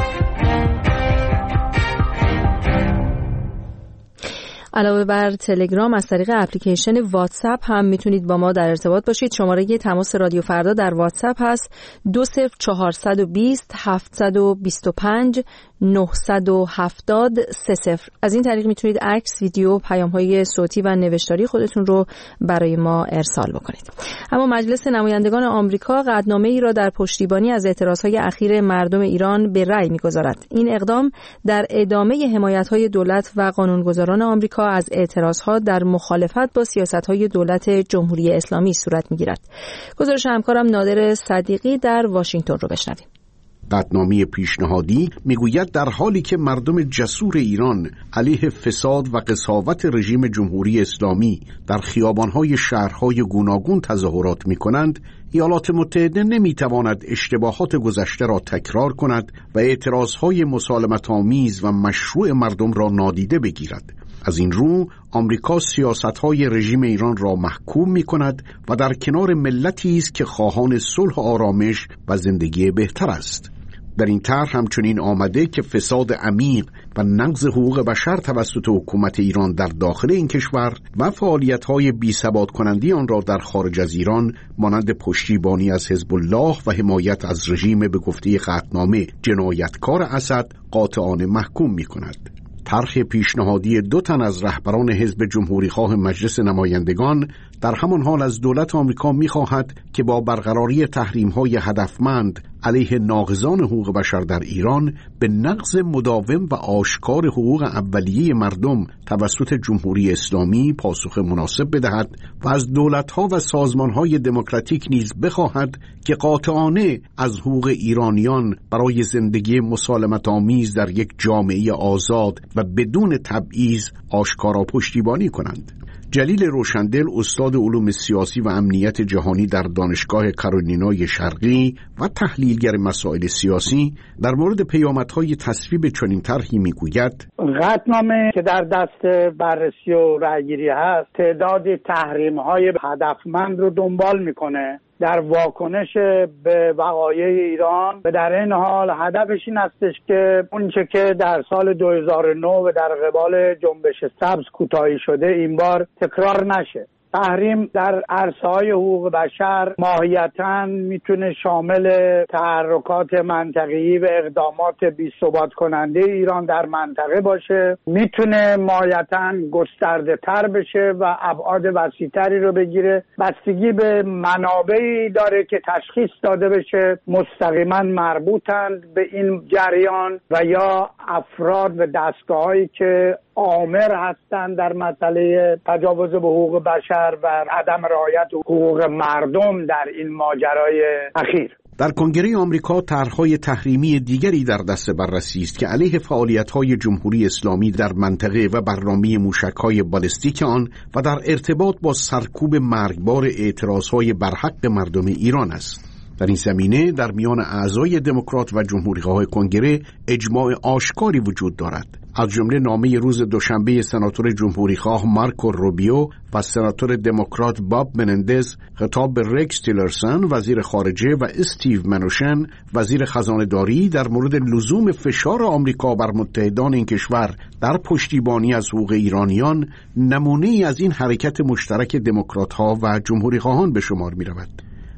علاوه بر تلگرام از طریق اپلیکیشن واتساپ هم میتونید با ما در ارتباط باشید. شماره تماس رادیو فردا در واتساپ هست دو صفر چهارصد و بیست هفتصد و بیست و پنج نهصد و هفتاد سه صفر. از این طریق میتونید عکس، ویدیو، پیام‌های صوتی و نوشتاری خودتون رو برای ما ارسال بکنید. اما مجلس نمایندگان آمریکا قطعنامه‌ای را در پشتیبانی از اعتراضهای اخیر مردم ایران به رأی می‌گذارد. این اقدام در ادامه حمایت‌های دولت و قانونگذاران آمریکا از اعتراضها در مخالفت با سیاست‌های دولت جمهوری اسلامی صورت می‌گیرد. گزارش همکارم نادر صدیقی در واشنگتن رو بشنویم. قطعنامه پیشنهادی میگوید در حالی که مردم جسور ایران علیه فساد و قساوت رژیم جمهوری اسلامی در خیابان‌های شهرهای گوناگون تظاهرات می‌کنند، ایالات متحده نمی‌تواند اشتباهات گذشته را تکرار کند و اعتراضهای مسالمت‌آمیز و مشروع مردم را نادیده بگیرد. از این رو آمریکا سیاست‌های رژیم ایران را محکوم می‌کند و در کنار ملتی است که خواهان صلح و آرامش و زندگی بهتر است. در این طرح همچنین آمده که فساد عمیق و نقض حقوق بشر توسط حکومت ایران در داخل این کشور و فعالیت‌های بی‌ثبات کننده آن را در خارج از ایران مانند پشتیبانی از حزب الله و حمایت از رژیم به گفته قطعنامه جنایتکار اسد قاطعانه محکوم می‌کند. طرح پیشنهادی دو تن از رهبران حزب جمهوری‌خواه مجلس نمایندگان در همان حال از دولت آمریکا می‌خواهد که با برقراری تحریم‌های هدفمند علیه ناقضان حقوق بشر در ایران به نقض مداوم و آشکار حقوق اولیه مردم توسط جمهوری اسلامی پاسخ مناسب بدهد و از دولت‌ها و سازمان‌های دموکراتیک نیز بخواهد که قاطعانه از حقوق ایرانیان برای زندگی مسالمت‌آمیز در یک جامعه آزاد و بدون تبعیض آشکارا پشتیبانی کنند. جلیل روشندل، استاد علوم سیاسی و امنیت جهانی در دانشگاه کارولینای شرقی و تحلیلگر مسائل سیاسی، در مورد پیامدهای تصویب چنین طرحی میگوید: قطعنامه که در دست بررسی و رأیگیری هست تعداد تحریم‌های هدفمند رو دنبال میکنه در واکنش به وقایع ایران و در این حال هدفش این هستش که اونچه که در سال دو هزار و نه و در قبال جنبش سبز کوتاهی شده این بار تکرار نشه. تحریم در عرصه‌های حقوق بشر ماهیتاً میتونه شامل تحرکات منطقه‌ای و اقدامات بی‌ثبات کننده ایران در منطقه باشه، میتونه ماهیتاً گسترده تر بشه و ابعاد وسیع‌تری رو بگیره. بستگی به منابعی داره که تشخیص داده بشه مستقیما مربوطند به این جریان و یا افراد و دستگاه‌هایی که آمر هستند در مسئله تجاوز به حقوق بشر و عدم رعایت حقوق مردم در این ماجرای اخیر. در کنگره آمریکا طرح‌های تحریمی دیگری در دست بررسی است که علیه فعالیت‌های جمهوری اسلامی در منطقه و برنامه موشک‌های بالستیک آن و در ارتباط با سرکوب مرگبار اعتراض‌های برحق مردم ایران است. در این زمینه در میان اعضای دموکرات و جمهوری‌خواه کنگره اجماع آشکاری وجود دارد. از جمله نامه روز دوشنبه سناتور جمهوری‌خواه مارکو روبیو و سناتور دموکرات باب منندز خطاب به رکس تیلرسن وزیر خارجه و استیو منوشن وزیر خزانه‌داری در مورد لزوم فشار آمریکا بر متحدان این کشور در پشتیبانی از حقوق ایرانیان نمونه‌ای از این حرکت مشترک دموکرات‌ها و جمهوری‌خواهان به شمار می‌رود.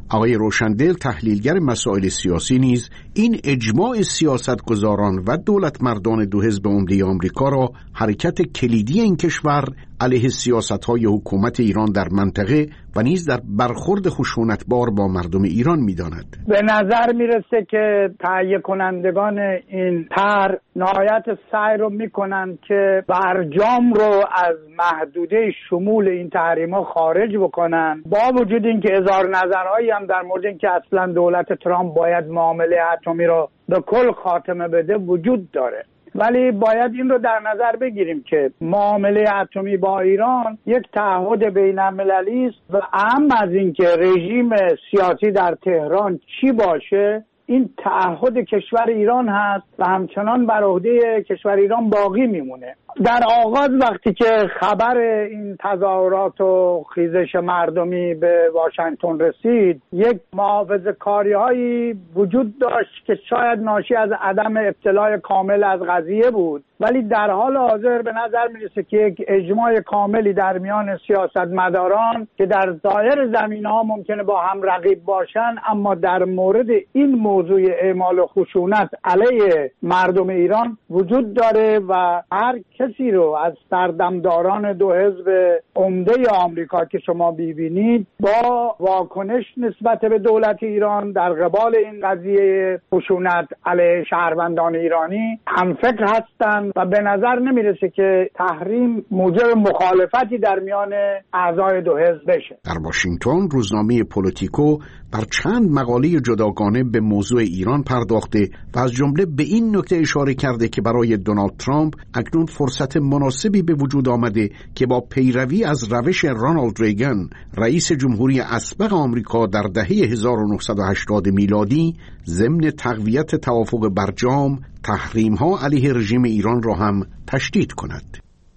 آقای روشندل تحلیلگر مسائل سیاسی نیز این اجماع سیاستگزاران و دولت مردان دو حزب عمده آمریکا را حرکت کلیدی این کشور علیه سیاست‌های حکومت ایران در منطقه و نیز در برخورد خشونتبار با مردم ایران می‌داند. به نظر میرسه که تهیه کنندگان این طرح نهایت سعی رو میکنن که برجام رو از محدوده شمول این تحریم‌ها خارج بکنن، با وجود اینکه اظهار نظرهایی هم در مورد اینکه اصلا دولت ترامپ باید معامله اتمی رو به کل خاتمه بده وجود داره. ولی باید این رو در نظر بگیریم که معامله اتمی با ایران یک تعهد بین‌المللی است و اهم از این که رژیم سیاسی در تهران چی باشه، این تعهد کشور ایران هست و همچنان بر عهده کشور ایران باقی میمونه. در آغاز وقتی که خبر این تظاهرات و خیزش مردمی به واشنگتن رسید، یک محافظه‌کاری هایی وجود داشت که شاید ناشی از عدم اطلاع کامل از قضیه بود، ولی در حال حاضر به نظر میرسه که یک اجماع کاملی در میان سیاستمداران که در سایر زمینه‌ها ممکنه با هم رقیب باشن، اما در مورد این موضوع اعمال خشونت علیه مردم ایران وجود داره و هر کسی رو از سردمداران دو حزب عمده آمریکا که شما می‌بینید با واکنش نسبت به دولت ایران در قبال این قضیه خشونت علیه شهروندان ایرانی هم فکر هستند و به نظر نمیرسه که تحریم موجب مخالفتی در میان اعضای دو حزب بشه. در واشنگتن روزنامه پولیتیکو بر چند مقاله جداگانه به موضوع ایران پرداخته و از جمله به این نکته اشاره کرده که برای دونالد ترامپ اکنون فرصت مناسبی به وجود آمده که با پیروی از روش رونالد ریگن رئیس جمهوری اسبق آمریکا در دهه هزار و نهصد و هشتاد میلادی ضمن تقویت توافق برجام تحریم‌ها علیه رژیم ایران را هم تشدید کند.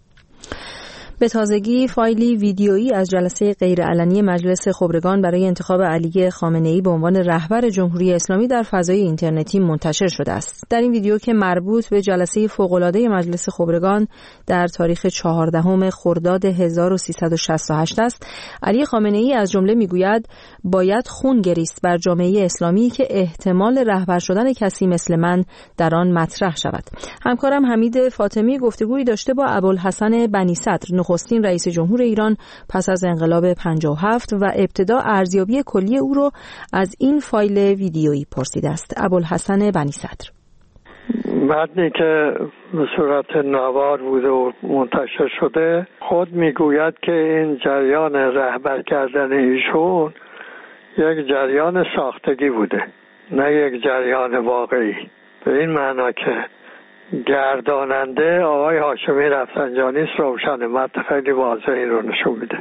به تازگی فایلی ویدیویی از جلسه غیرعلنی مجلس خبرگان برای انتخاب علی خامنه‌ای به عنوان رهبر جمهوری اسلامی در فضای اینترنتی منتشر شده است. در این ویدیو که مربوط به جلسه فوق‌العاده مجلس خبرگان در تاریخ چهاردهم خرداد هزار و سیصد و شصت و هشت است، علی خامنه‌ای از جمله میگوید باید خون گریست بر جامعه اسلامی که احتمال رهبر شدن کسی مثل من در آن مطرح شود. همکارم حمید فاطمی گفتگویی داشته با ابوالحسن بنی صدر، نخستین رئیس جمهور ایران پس از انقلاب پنجاه و هفت، و ابتدا ارزیابی کلی او رو از این فایل ویدیویی پرسیده است. ابوالحسن بنی صدر: متنی که به صورت نوار بوده و منتشر شده خود میگوید که این جریان رهبر کردن ایشون یک جریان ساختگی بوده، نه یک جریان واقعی. به این معنا که گرداننده آقای هاشمی رفسنجانی روشن، متن خیلی واضح این رو نشون میده.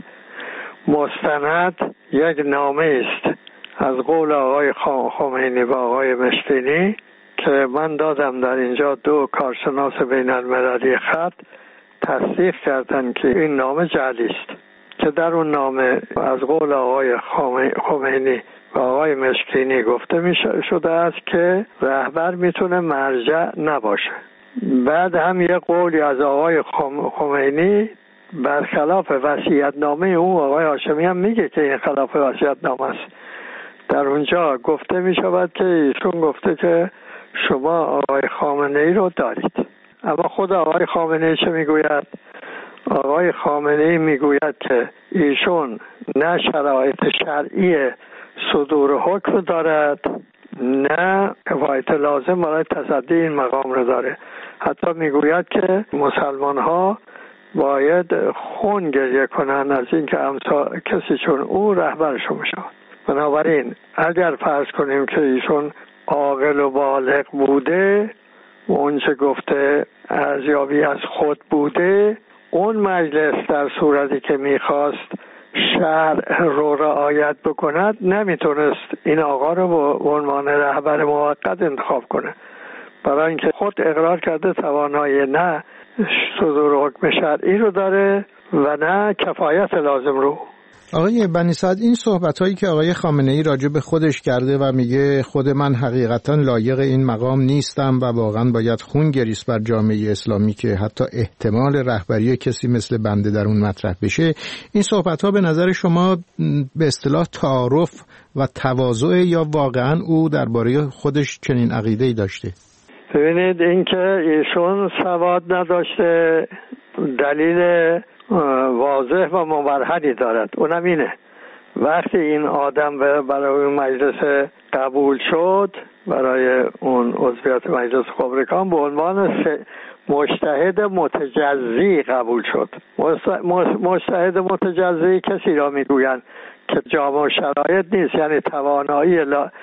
مستند یک نامه است از قول آقای خمینی و آقای مشکینی که من دادم در اینجا، دو کارشناس بین المللی خط تصدیق کردن که این نامه جعلی است، که در اون نامه از قول آقای خمینی و آقای مشکینی گفته می شده است که رهبر میتونه مرجع نباشه. بعد هم یه قولی از آقای خمینی برخلاف وصیت‌نامه اون آقای هاشمی هم میگه که این خلاف وصیت‌نامه است. در اونجا گفته می شود که ایشون گفته که شما آقای خامنه‌ای رو دارید. اما خود آقای خامنه‌ای چه میگوید؟ آقای خامنه‌ای میگوید که ایشون نه شرایط شرعی صدور حکم دارد، نه کفایت لازم برای تصدی این مقام رو داره. حتی میگوید که مسلمان ها باید خون گریه کنن از اینکه امثال کسی چون او رهبرشون بشه. بنابراین اگر فرض کنیم که ایشون عاقل و بالغ بوده و اون چه گفته ارزیابی از خود بوده، اون مجلس در صورتی که میخواست شرع رو رعایت بکند نمیتونست این آقا رو به عنوان رهبر موقت انتخاب کنه، برای اینکه خود اقرار کرده توانایی نه صدور حکم شرعی رو داره و نه کفایت لازم رو. آقای بنی سعد، این صحبت‌هایی که آقای خامنه‌ای راجع به خودش کرده و میگه خود من حقیقتاً لایق این مقام نیستم و واقعاً باید خون گریست بر جامعه اسلامی که حتی احتمال رهبری کسی مثل بنده در اون مطرح بشه، این صحبت‌ها به نظر شما به اصطلاح تعارف و تواضع یا واقعاً او درباره خودش چنین عقیده‌ای داشته؟ ببینید، اینکه ایشون سواد نداشته دلیل واضح و مبرهنی دارد، اونم اینه وقتی این آدم برای اون مجلس قبول شد، برای اون عضویت مجلس خبرگان به عنوان مجتهد متجزی قبول شد. مجتهد متجزی کسی را میگویند که جامع شرایط نیست، یعنی توانایی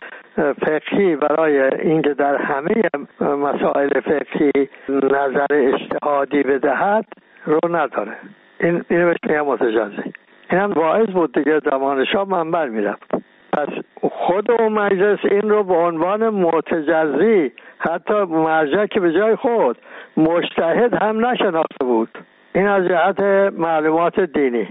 فقهی برای اینکه در همه مسائل فقهی نظر اجتهادی بدهد رو نداره. این اینو بهش میگم متجزی. این هم باعث بود دیگه زمان شاه منبر میرفت. پس خود اون مجلس این رو به عنوان متجزی، حتی مرجع که به جای خود مجتهد هم نشناخته بود. این از جهت معلومات دینی.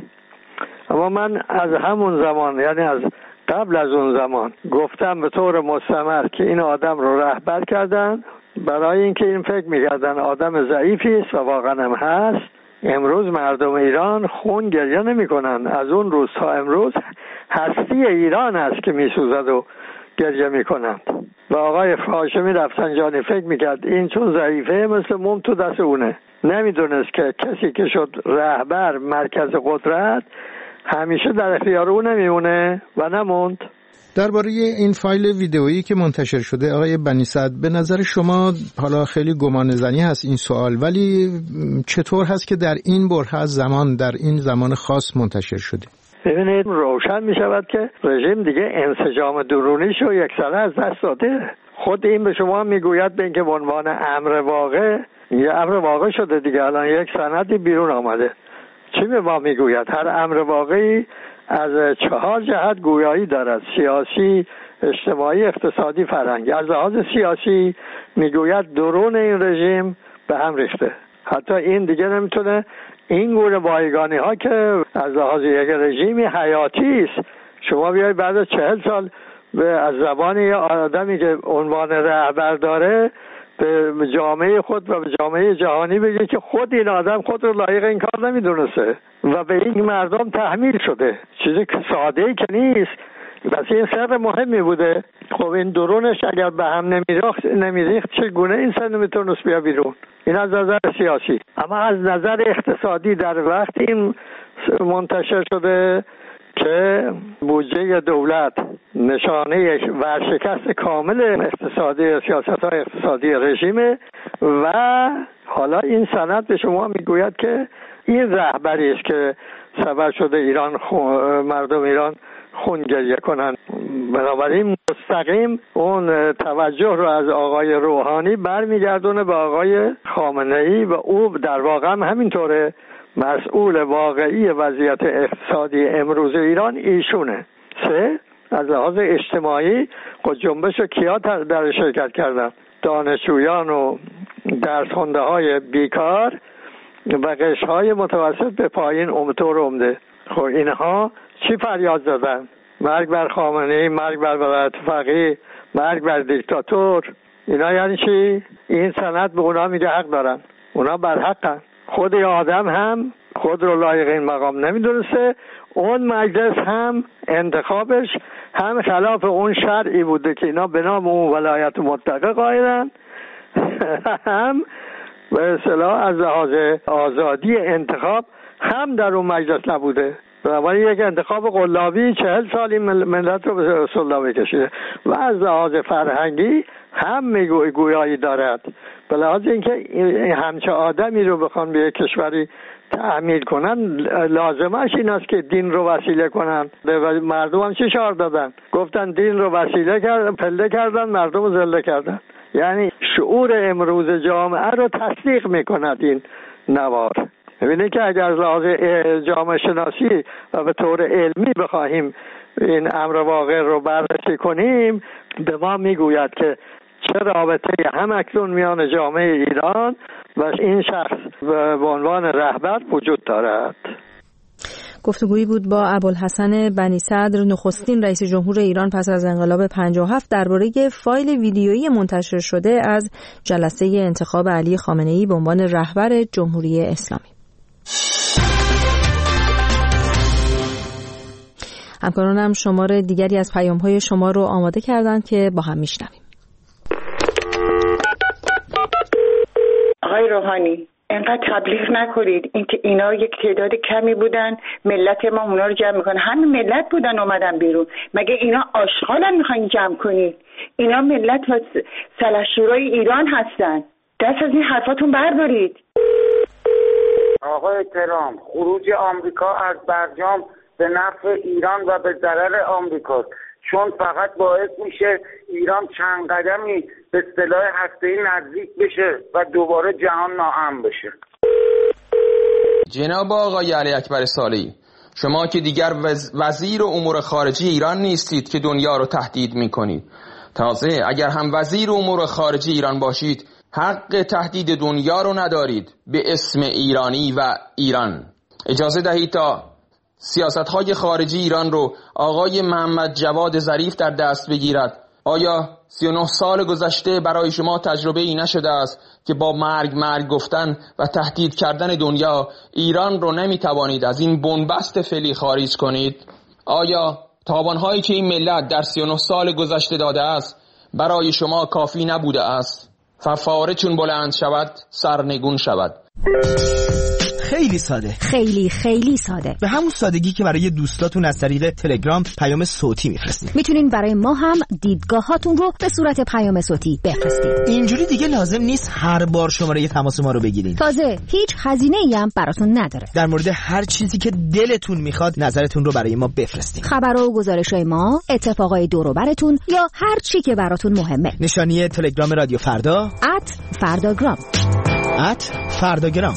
اما من از همون زمان، یعنی از قبل از اون زمان گفتم به طور مستمر که این آدم رو رهبر کردن برای اینکه این فکر میکردن آدم ضعیفی است و واقعا هم هست. امروز مردم ایران خون گریه نمی کنن. از اون روز تا امروز هستی ایران است که می سوزد و گریه می کنند. و آقای هاشمی رفسنجانی فکر میکرد این چون ضعیفه مثل موم تو دست اونه. نمیدونست که کسی که شد رهبر مرکز قدرت همیشه در اختیار اون نمیمونه و نموند. درباره این فایل ویدئویی که منتشر شده آقای بنی سعد، به نظر شما، حالا خیلی گمانه‌زنی هست این سوال، ولی چطور هست که در این بره از زمان، در این زمان خاص منتشر شده؟ ببینید، روشن می شود که رژیم دیگه انسجام درونیش رو یکسره از دست داده. خود این به شما میگوید به اینکه به عنوان امر واقع، یه امر واقع شده دیگه. الان یک سندی بیرون آمده. چی به ما میگوید؟ هر امر واقعی از چهار جهت گویایی دارد: سیاسی، اجتماعی، اقتصادی، فرهنگی. از لحاظ سیاسی میگوید درون این رژیم به هم ریخته. حتی این دیگه نمیتونه این گونه بایگانی ها که از لحاظ یک رژیمی حیاتی است، شما بیاید بعد از چهل سال به از زبان یه آدمی که عنوان رهبر داره به جامعه خود و به جامعه جهانی بگه که خود این آدم خود رو لایق این کار نمیدونسته و به این مردم تحمیل شده. چیزی که ساده ای که نیست. بس این سر مهمی بوده. خب این درونش اگر به هم نمیریخت نمیریخت چگونه این سر نمیتونست بیا بیرون؟ این از نظر سیاسی. اما از نظر اقتصادی در وقت این منتشر شده که بودجه دولت نشانه ورشکست کامل اقتصادی سیاست‌های اقتصادی رژیمه و حالا این سند به شما میگوید که این رهبری است که سبب شده ایران مردم ایران خون گریه کنن. بنابراین مستقیم اون توجه رو از آقای روحانی برمیگردونه به آقای خامنه‌ای و او در واقع هم همینطوره. مسئول واقعی وضعیت اقتصادی امروز ایران ایشونه. سه، از لحاظ اجتماعی خود جنبش کیا در شرکت کردن؟ دانشجویان و درس خونده های بیکار و قشرهای متوسط به پایین امطور عمده. خب اینها چی فریاد زدن؟ مرگ بر خامنه‌ای، مرگ بر ولایت فقیه، مرگ بر دیکتاتور. اینا یعنی چی؟ این سند به اونا میگه حق دارن، اونا بر حقن. خود آدم هم خود رو لایق این مقام نمیدونسته. اون مجلس هم انتخابش هم خلاف اون شرعی بوده که اینا به نام اون ولایت مطلقه قائلن، هم به اصطلاح از لحاظ آزادی انتخاب هم در اون مجلس نبوده. بنابراین یک انتخاب قلابی چهل سال این ملت رو به سلطه کشیده و از لحاظ فرهنگی هم میگوی گویایی دارد. به لحاظ اینکه همچه آدمی رو بخوان به یک کشوری تحمیل کنن، لازمش این است که دین رو وسیله کنن و مردم هم چی شعار دادن؟ گفتن دین رو وسیله کردن، پله کردن، مردم رو ذله کردن. یعنی شعور امروز جامعه رو تصدیق میکند این نوار. ببینید که اگر از لحاظ جامعه شناسی و به طور علمی بخواهیم این امر واقع رو بررسی کنیم، به ما میگوید که چه رابطه هم اکنون میان جامعه ایران و این شخص به عنوان رهبر وجود دارد. گفتگویی بود با ابوالحسن بنی صدر، نخستین رئیس جمهور ایران پس از انقلاب پنجاه و هفت درباره فایل ویدیویی منتشر شده از جلسه انتخاب علی خامنه‌ای به عنوان رهبر جمهوری اسلامی. همکارانم شمار دیگری از پیام‌های شما رو آماده کردند که با هم میشنویم. آقای روحانی، اینقدر تبلیغ نکنید اینکه اینا یک تعداد کمی بودن، ملت ما اونا رو جمع میکنه. همه ملت بودن اومدن بیرون. مگه اینا آشغالن میخواین جمع کنید؟ اینا ملت و سلحشورای ایران هستن. دست از این حرفاتون بردارید. آقای ترامپ، خروج آمریکا از برجام به نفع ایران و به ضرر آمریکاست، چون فقط باعث میشه ایران چند قدمی به سلاح هسته‌ای نزدیک بشه و دوباره جهان ناامن بشه. جناب آقای علی اکبر صالحی، شما که دیگر وزیر امور خارجه ایران نیستید که دنیا رو تهدید میکنید. تازه اگر هم وزیر امور خارجه ایران باشید، حق تهدید دنیا رو ندارید به اسم ایرانی و ایران. اجازه دهید تا سیاست‌های خارجی ایران رو آقای محمد جواد ظریف در دست بگیرد. آیا سی و نه سال گذشته برای شما تجربه ای نشده است که با مرگ مرگ گفتن و تهدید کردن دنیا ایران رو نمیتوانید از این بنبست فعلی خارج کنید؟ آیا تاوان‌هایی که این ملت در سی و نه سال گذشته داده است برای شما کافی نبوده است؟ فواره چون بلند شود سرنگون شود. خیلی ساده، خیلی خیلی ساده، به همون سادگی که برای دوستاتون از طریق تلگرام پیام صوتی میفرستید. میتونین برای ما هم دیدگاهاتون رو به صورت پیام صوتی بفرستید. اینجوری دیگه لازم نیست هر بار شماره تماس ما رو بگیرین. تازه هیچ هزینه‌ای هم براتون نداره. در مورد هر چیزی که دلتون میخواد نظرتون رو برای ما بفرستید. خبرها و گزارش‌های ما، اتفاقای دور و براتون یا هر چی که براتون مهمه. نشانی تلگرام رادیو فردا ات فرداگرام ات فرداگرام.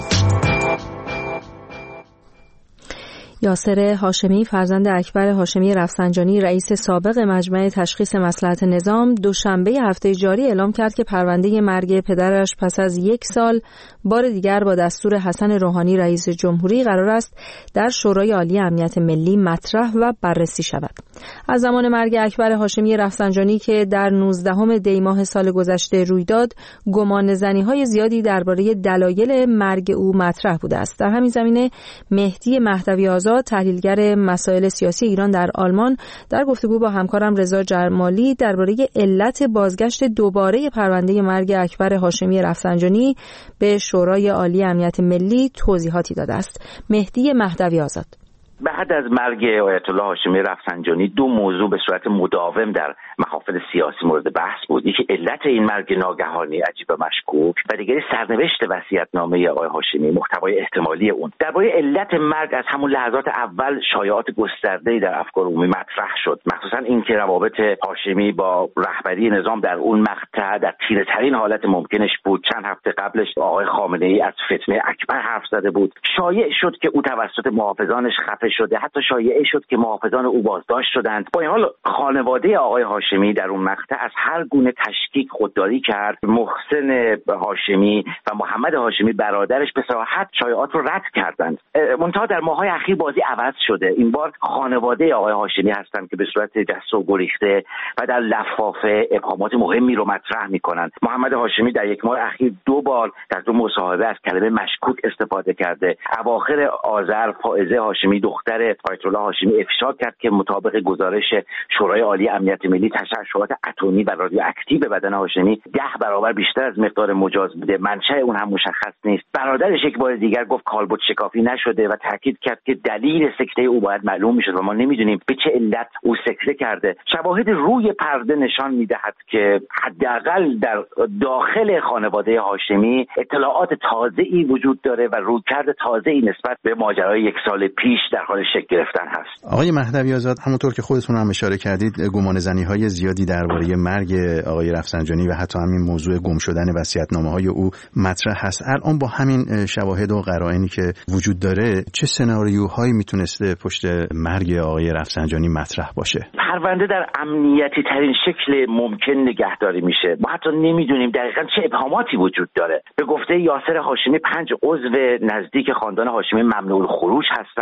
یاسر هاشمی، فرزند اکبر هاشمی رفسنجانی، رئیس سابق مجمع تشخیص مصلحت نظام، دوشنبه هفته جاری اعلام کرد که پرونده مرگ پدرش پس از یک سال بار دیگر با دستور حسن روحانی رئیس جمهوری قرار است در شورای عالی امنیت ملی مطرح و بررسی شود. از زمان مرگ اکبر هاشمی رفسنجانی که در نوزدهم دی ماه سال گذشته روی داد، گمانه‌زنی‌های زیادی درباره دلایل مرگ او مطرح بوده است. در همین زمینه مهدی مهدوی آزاد، تحلیلگر مسائل سیاسی ایران در آلمان، در گفتگو با همکارم رضا جرمالی درباره علت بازگشت دوباره پرونده مرگ اکبر هاشمی رفسنجانی به شورای عالی امنیت ملی توضیحاتی داده است. مهدی مهدوی آزاد: بعد از مرگ آیت الله هاشمی رفسنجانی دو موضوع به صورت مداوم در محافل سیاسی مورد بحث بود. یکی علت این مرگ ناگهانی عجیب و مشکوک و دیگری سرنوشت وصیت‌نامه آقای هاشمی، محتوای احتمالی اون. درباره علت مرگ از همون لحظات اول شایعات گسترده‌ای در افکار عمومی مطرح شد، مخصوصا اینکه روابط هاشمی با رهبری نظام در اون مقطع در تیره‌ترین حالت ممکنش بود. چند هفته قبلش آقای خامنه‌ای از فتنه اکبر حرف زده بود. شایع شد که او توسط محافظانش خفه شده، حتی شایعه شد که محافظان او بازداشت شدند. با این حال خانواده آقای هاشمی در اون مقطع از هر گونه تشکیک خودداری کرد. محسن هاشمی و محمد هاشمی برادرش به صراحت شایعات رو رد کردند. منتها در ماه‌های اخیر بازی عوض شده. این بار خانواده آقای هاشمی هستند که به صورت جسته و گریخته و در لفافه ابهامات مهمی رو مطرح می‌کنند. محمد هاشمی در یک ماه اخیر دو بار در دو مصاحبه از کلمه مشکوک استفاده کرده. اواخر آذر فائزه هاشمی دختر آیت الله هاشمی افشا کرد که مطابق گزارش شورای عالی امنیت ملی تشعشعات اتمی و رادیواکتیو بدن هاشمی ده برابر بیشتر از مقدار مجاز بوده. منشأ اون هم مشخص نیست. برادرش یک بار دیگر گفت کالبد شکافی نشده و تاکید کرد که دلیل سکته او باید معلوم میشد و ما نمیدونیم به چه علت او سکته کرده. شواهد روی پرده نشان میدهد که حداقل در داخل خانواده هاشمی اطلاعات تازه‌ای وجود داره و رویکرد تازه‌ای نسبت به ماجرای یک سال پیش در حال شکل گرفتن هست. آقای مهدوی آزاد، همونطور که خودتون هم اشاره کردید، گمانه‌زنی‌های زیادی درباره مرگ آقای رفسنجانی و حتی همین موضوع گم شدن وصیت‌نامه‌های او مطرح هست. الان با همین شواهد و قرائنی که وجود داره، چه سناریوهایی میتونسته پشت مرگ آقای رفسنجانی مطرح باشه؟ پرونده در امنیتی ترین شکل ممکن نگهداری میشه. ما حتی نمیدونیم دقیقاً چه ابهاماتی وجود داره. به گفته یاسر هاشمی، پنج عضو نزدیک خاندان هاشمی ممنوع الخروج هستند. حرف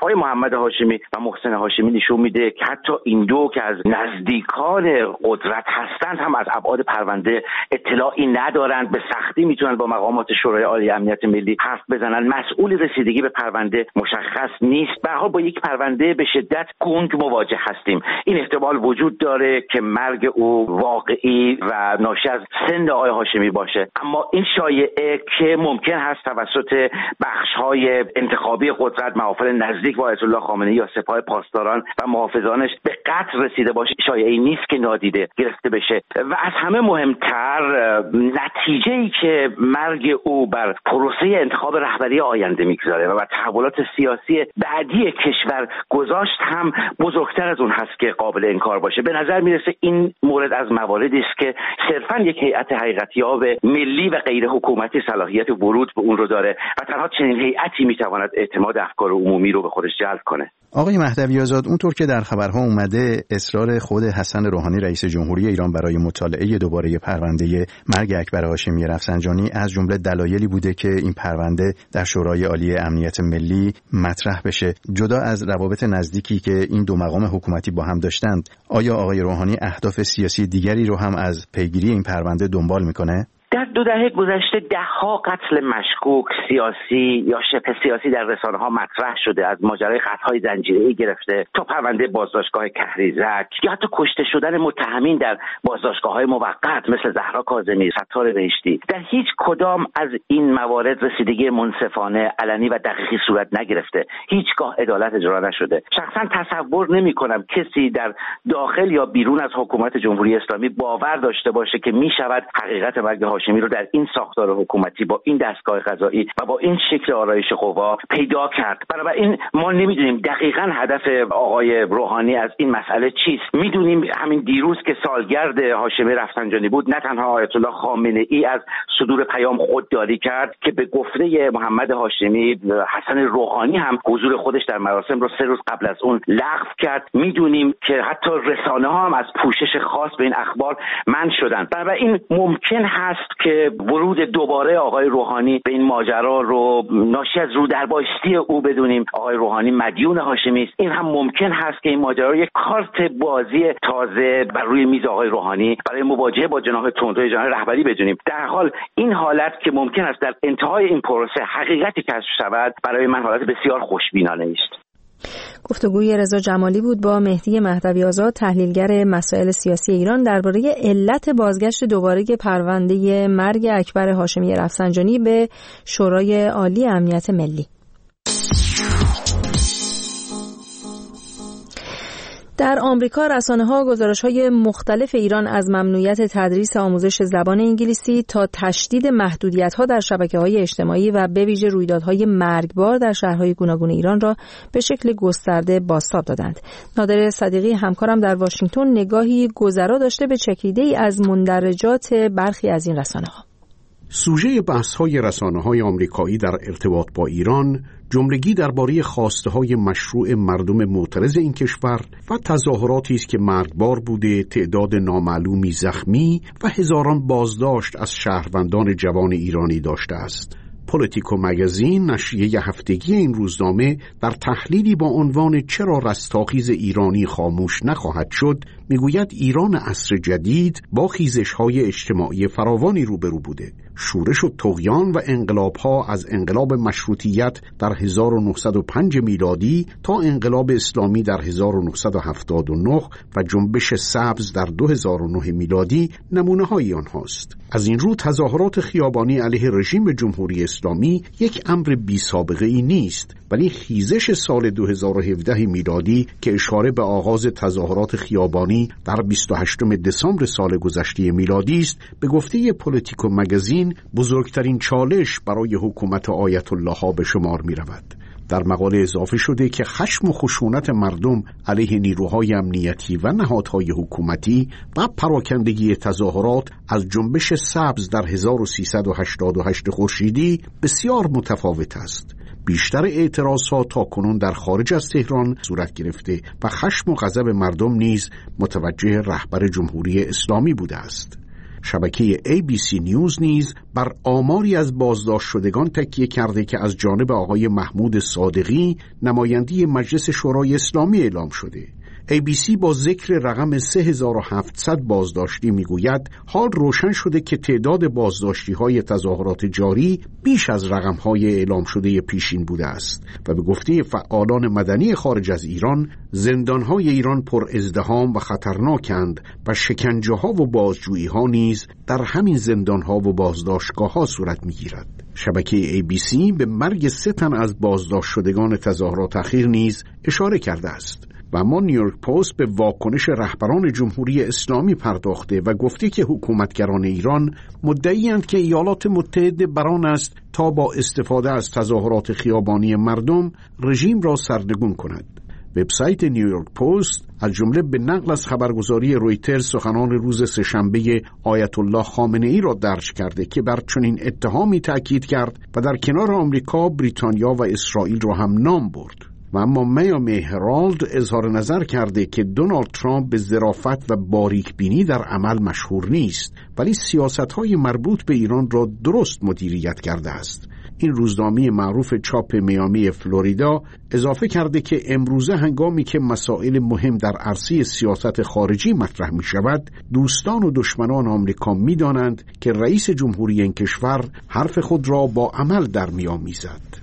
حرفهای محمد هاشمی و محسن هاشمی نشون میده که حتی این دو که از نزدیکان قدرت هستند هم از ابعاد پرونده اطلاعی ندارند، به سختی میتونن با مقامات شورای عالی امنیت ملی حرف بزنن. مسئول رسیدگی به پرونده مشخص نیست. به هر حال با یک پرونده به شدت گنگ مواجه هستیم. این احتمال وجود داره که مرگ او واقعی و ناشی از سن آقای هاشمی باشه، اما این شایعه که ممکن هست توسط بخش‌های انتخابی قدرت، محافل نزدیک با آیت الله خامنه‌ای یا سپاه پاسداران و محافظانش به قتل رسیده باشه، شایعه‌ای نیست که نادیده گرفته بشه. و از همه مهمتر نتیجه‌ای که مرگ او بر پروسه انتخاب رهبری آینده میگذاره و بر تحولات سیاسی بعدی کشور گذاشت هم بزرگتر از اون هست که قابل انکار باشه. به نظر میرسه این مورد از مواردی است که صرفاً یک هیئت حقیقتیاب ملی و غیر حکومتی صلاحیت ورود به اون رو داره و تنها چنین هیئتی میتواند اعتماد افکار عمومی رو به خودش جلب کنه. آقای مهدوی آزاد، اونطور که در خبرها اومده اصرار خود حسن روحانی رئیس جمهوری ایران برای مطالعه دوباره پرونده مرگ اکبر هاشمی رفسنجانی از جمله دلایلی بوده که این پرونده در شورای عالی امنیت ملی مطرح بشه. جدا از روابط نزدیکی که این دو مقام حکومتی با هم داشتند، آیا آقای روحانی اهداف سیاسی دیگری رو هم از پیگیری این پرونده دنبال میکنه؟ در دو دهه گذشته ده‌ها قتل مشکوک سیاسی یا شبه سیاسی در رسانه‌ها مطرح شده، از ماجرای قتل‌های زنجیره‌ای گرفته تا پرونده بازداشتگاه کهریزک یا حتی کشته شدن متهمین در بازداشتگاه‌های موقت مثل زهرا کاظمی، ستار بهشتی. در هیچ کدام از این موارد رسیدگی منصفانه، علنی و دقیقی صورت نگرفته. هیچگاه عدالت اجرا نشده. شخصا تصور نمی‌کنم کسی در داخل یا بیرون از حکومت جمهوری اسلامی باور داشته باشه که می‌شود حقیقت مرگ هاشمی رو در این ساختار حکومتی با این دستگاه قضایی و با این شکل آرایش قوا پیدا کرد. بنابراین ما نمیدونیم دقیقاً هدف آقای روحانی از این مسئله چیست. میدونیم همین دیروز که سالگرد هاشمی رفسنجانی بود، نه تنها آیت الله خامنه‌ای از صدور پیام خودداری کرد که به گفته محمد هاشمی حسن روحانی هم حضور خودش در مراسم رو سه روز قبل از اون لغو کرد. میدونیم که حتی رسانه‌ها هم از پوشش خاص به این اخبار منع شدن. بنابراین ممکن هست که ورود دوباره آقای روحانی به این ماجرا رو ناشی از رودربایستی او بدونیم. آقای روحانی مدیون هاشمی است. این هم ممکن هست که این ماجرا رو یک کارت بازی تازه بر روی میز آقای روحانی برای مواجهه با جناح تندروی جناح رهبری بدونیم. در حال این حالت که ممکن است در انتهای این پروسه حقیقتی کشف شود، برای من حالت بسیار خوشبینانه است. گفتگوی رضا جمالی بود با مهدی مهدوی آزاد، تحلیلگر مسائل سیاسی ایران، درباره علت بازگشت دوباره پرونده مرگ اکبر هاشمی رفسنجانی به شورای عالی امنیت ملی. در آمریکا رسانه‌ها گزارش‌های مختلف ایران از ممنوعیت تدریس آموزش زبان انگلیسی تا تشدید محدودیت‌ها در شبکه‌های اجتماعی و به ویژه رویدادهای مرگبار در شهرهای گوناگون ایران را به شکل گسترده بازتاب دادند. نادر صدیقی همکارم در واشنگتن نگاهی گذرا داشته به چکیده‌ای از مندرجات برخی از این رسانه‌ها. سوژه بحث‌های رسانه‌های آمریکایی در ارتباط با ایران جملگی درباره خواسته‌های مشروع مردم معترض این کشور و تظاهراتی است که مرگبار بوده، تعداد نامعلومی زخمی و هزاران بازداشت از شهروندان جوان ایرانی داشته است. پولیتیکو مگزین، نشریه هفتگی این روزنامه، در تحلیلی با عنوان چرا رستاخیز ایرانی خاموش نخواهد شد، میگوید ایران عصر جدید با خیزش‌های اجتماعی فراوانی روبرو بوده. شورش و طغیان و انقلاب‌ها از انقلاب مشروطیت در هزار و نهصد و پنج میلادی تا انقلاب اسلامی در هزار و نهصد و هفتاد و نه و جنبش سبز در دو هزار و نه میلادی نمونه‌های آنهاست. از این رو تظاهرات خیابانی علیه رژیم جمهوری اسلامی یک امر بی سابقه ای نیست، ولی خیزش سال دو هزار و هفده میلادی که اشاره به آغاز تظاهرات خیابانی در بیست و هشتم دسامبر سال گذشته میلادی است، به گفته پولیتیکو مگزین بزرگترین چالش برای حکومت آیت الله ها به شمار می رود. در مقاله اضافه شده که خشم و خشونت مردم علیه نیروهای امنیتی و نهادهای حکومتی و پراکندگی تظاهرات از جنبش سبز در هزار و سیصد و هشتاد و هشت خورشیدی بسیار متفاوت است. بیشتر اعتراضات تا کنون در خارج از تهران صورت گرفته و خشم و غضب مردم نیز متوجه رهبر جمهوری اسلامی بوده است. شبکه ای بی سی نیوز نیز بر آماری از بازداشت شدگان تکیه کرده که از جانب آقای محمود صادقی نماینده مجلس شورای اسلامی اعلام شده. ای بی سی با ذکر رقم سه هزار و هفتصد بازداشتی میگوید حال روشن شده که تعداد بازداشتی های تظاهرات جاری بیش از رقم های اعلام شده پیشین بوده است و به گفته فعالان مدنی خارج از ایران زندان های ایران پر ازدحام و خطرناکند و شکنجه ها و بازجویی ها نیز در همین زندان ها و بازداشتگاه ها صورت میگیرد. شبکه ای بی سی به مرگ سه تن از بازداشت شدگان تظاهرات اخیر نیز اشاره کرده است. و اما نیویورک پست به واکنش رهبران جمهوری اسلامی پرداخته و گفته که حکومتگران ایران مدعی‌اند که ایالات متحده بران است تا با استفاده از تظاهرات خیابانی مردم رژیم را سرنگون کند. وبسایت نیویورک پست از جمله به نقل از خبرگزاری رویترز سخنان روز سه‌شنبه آیت الله خامنه‌ای را درج کرده که بر چنین اتهامی تأکید کرد و در کنار آمریکا، بریتانیا و اسرائیل را هم نام برد. و اما میامی هرالد اظهار نظر کرده که دونالد ترامپ به ظرافت و باریکبینی در عمل مشهور نیست، ولی سیاست‌های مربوط به ایران را درست مدیریت کرده است. این روزنامه معروف چاپ میامی فلوریدا اضافه کرده که امروزه هنگامی که مسائل مهم در عرصه سیاست خارجی مطرح می شود، دوستان و دشمنان آمریکا می دانند که رئیس جمهوری این کشور حرف خود را با عمل در می آمیزد.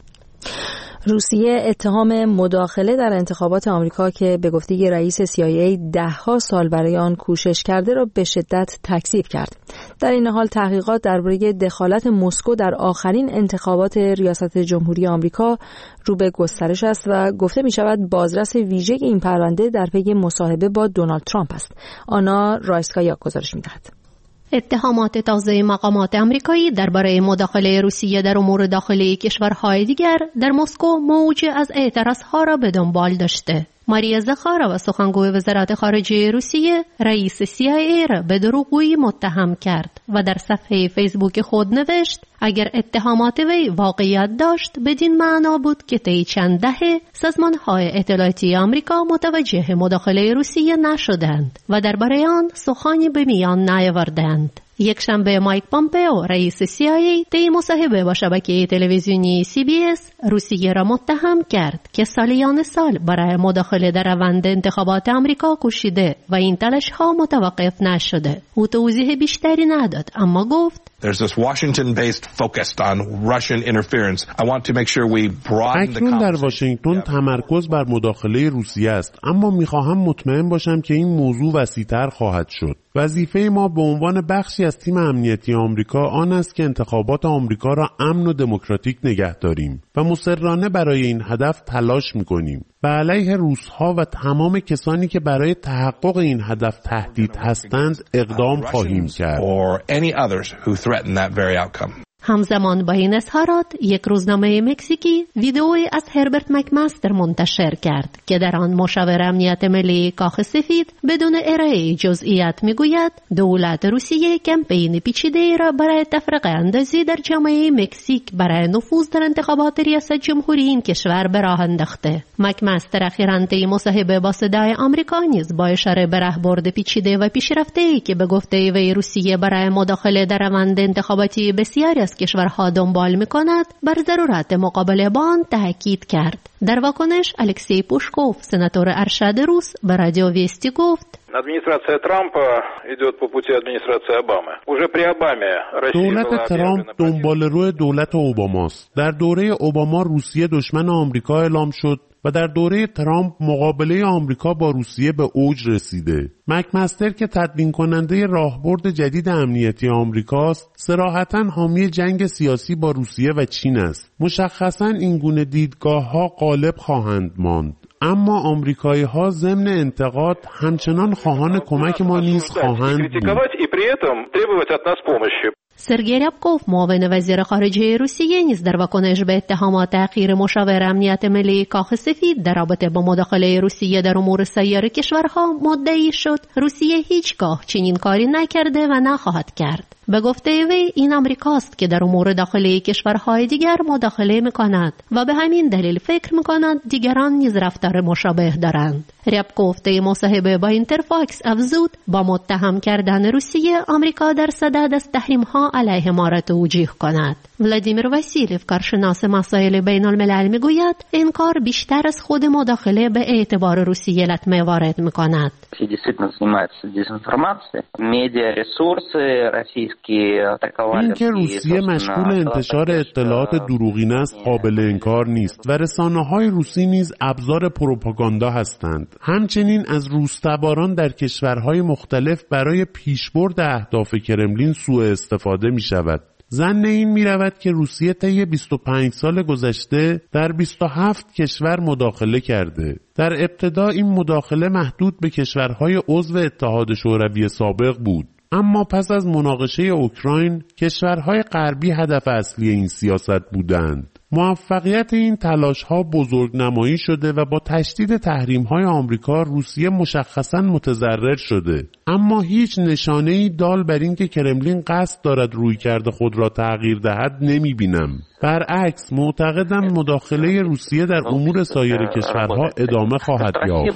روسیه اتهام مداخله در انتخابات آمریکا که به گفته رئیس سی آی ای دهها سال برای آن کوشش کرده را به شدت تکذیب کرد. در این حال تحقیقات درباره دخالت مسکو در آخرین انتخابات ریاست جمهوری آمریکا رو به گسترش است و گفته می شود بازرس ویژه این پرونده در پی مصاحبه با دونالد ترامپ است. آنا رایسکایا گزارش می دهد. اتهامات تازه مقامات آمریکایی درباره مداخله روسیه در امور داخلی کشورهای دیگر در مسکو موج از اعتراضها را به دنبال داشته. ماریا زخارا و سخنگوی وزارت خارجه روسیه رئیس سی آی ای را به دروغگویی متهم کرد و در صفحه فیسبوک خود نوشت اگر اتهامات وی واقعیت داشت بدین معنا بود که طی چند دهه سازمان‌های اطلاعاتی آمریکا متوجه مداخله روسیه نشدند و درباره آن سخنی به میان نیاوردند. یک شنبه مایک پامپئو رئیس سی آی ای طی مصاحبه با شبکه تلویزیونی سی بی اس روسیه را متهم کرد که سالیان سال برای مداخله در روند انتخابات آمریکا کوشیده و این تلاش‌ها متوقف نشده. او توضیح بیشتری نداد اما گفت There's this Washington-based focus on Russian interference. I want to make sure we broaden the اکنون در واشنگتن تمرکز بر مداخله روسیه است، اما می‌خواهم مطمئن باشم که این موضوع وسیع‌تر خواهد شد. وظیفه ما به عنوان بخشی از تیم امنیتی آمریکا آن است که انتخابات آمریکا را امن و دموکراتیک نگه داریم و مصرانه برای این هدف تلاش می‌کنیم. و علیه روس‌ها و تمام کسانی که برای تحقق این هدف تهدید هستند اقدام خواهیم کرد. همزمان با این اظهارات یک روزنامه مکزیکی ویدئویی از هربرت مکمستر منتشر کرد که در آن مشاور امنیت ملی کاخ سفید بدون ارائه جزئیات میگوید دولت روسیه کمپین پیچیده‌ای را برای تفرقه اندازی در جامعه مکزیک برای نفوذ در انتخابات ریاست جمهوری این کشور به راه انداخته. مکمستر اخیراً طی مصاحبه با صدای آمریکا نیز با اشاره به راهبرد پیچیده و پیشرفته‌ای که به گفته وی روسیه برای مداخله در روند انتخاباتی بسیاری از کشورها دنبال می‌کند بر ضرورت مقابله با آن تاکید کرد. در واکنش الکسی پوشکوف سناتور ارشد روس به رادیو ویستی گفت Администрация Трампа идет по пути администрации Обамы. Уже при Обаме Россия دولت ترامپ دنبال روی دولت اوباماست. در دوره اوباما روسیه دشمن آمریکا اعلام شد و در دوره ترامپ مقابله آمریکا با روسیه به اوج رسیده. مکمستر که تدوین کننده راهبرد جدید امنیتی آمریکاست، صراحتاً حامی جنگ سیاسی با روسیه و چین است. مشخصاً این گونه دیدگاه‌ها غالب خواهند ماند. اما آمریکایی ها ضمن انتقاد همچنان خواهان کمک ما نیز خواهند بود. سرگئی ریابکوف معاون وزیر خارجه روسیه نیز در واکنش به اتهامات تغییر مشاور امنیت ملی کاخ سفید در رابطه با مداخله روسیه در امور سایر کشورها مدعی شد روسیه هیچگاه چنین کاری نکرده و نخواهد کرد. به گفته وی این آمریکاست که در امور داخلی کشورهای دیگر مداخله می‌کند و به همین دلیل فکر می‌کند دیگران نیز رفتار مشابه دارند. ریابکوف در مصاحبه با اینترفاکس افزود با متهم کردن روسیه آمریکا در صدد است تحریم‌ها علیه ما را توجیه کند. ولادیمیر واسیلیف کارشناس مسائل بین الملل میگوید این کار بیشتر از خود مداخله به اعتبار روسیه لطمه وارد می‌کند. این که روسیه مشغول انتشار اطلاعات دروغین است قابل انکار نیست و رسانه‌های روسی نیز ابزار پروپاگاندا هستند. همچنین از روس‌تباران در کشورهای مختلف برای پیشبرد اهداف کرملین سوء استفاده می‌شود. ظن این می رود که روسیه طی بیست و پنج سال گذشته در بیست و هفت کشور مداخله کرده. در ابتدا این مداخله محدود به کشورهای عضو اتحاد شوروی سابق بود. اما پس از مناقشه اوکراین کشورهای غربی هدف اصلی این سیاست بودند. موفقیت این تلاش‌ها بزرگنمایی شده و با تشدید تحریم‌های آمریکا روسیه مشخصاً متضرر شده. اما هیچ نشانه‌ای دال بر این که کرملین قصد دارد رویکرد خود را تغییر دهد نمی‌بینم. برعکس معتقدم مداخله روسیه در امور سایر کشورها ادامه خواهد یافت.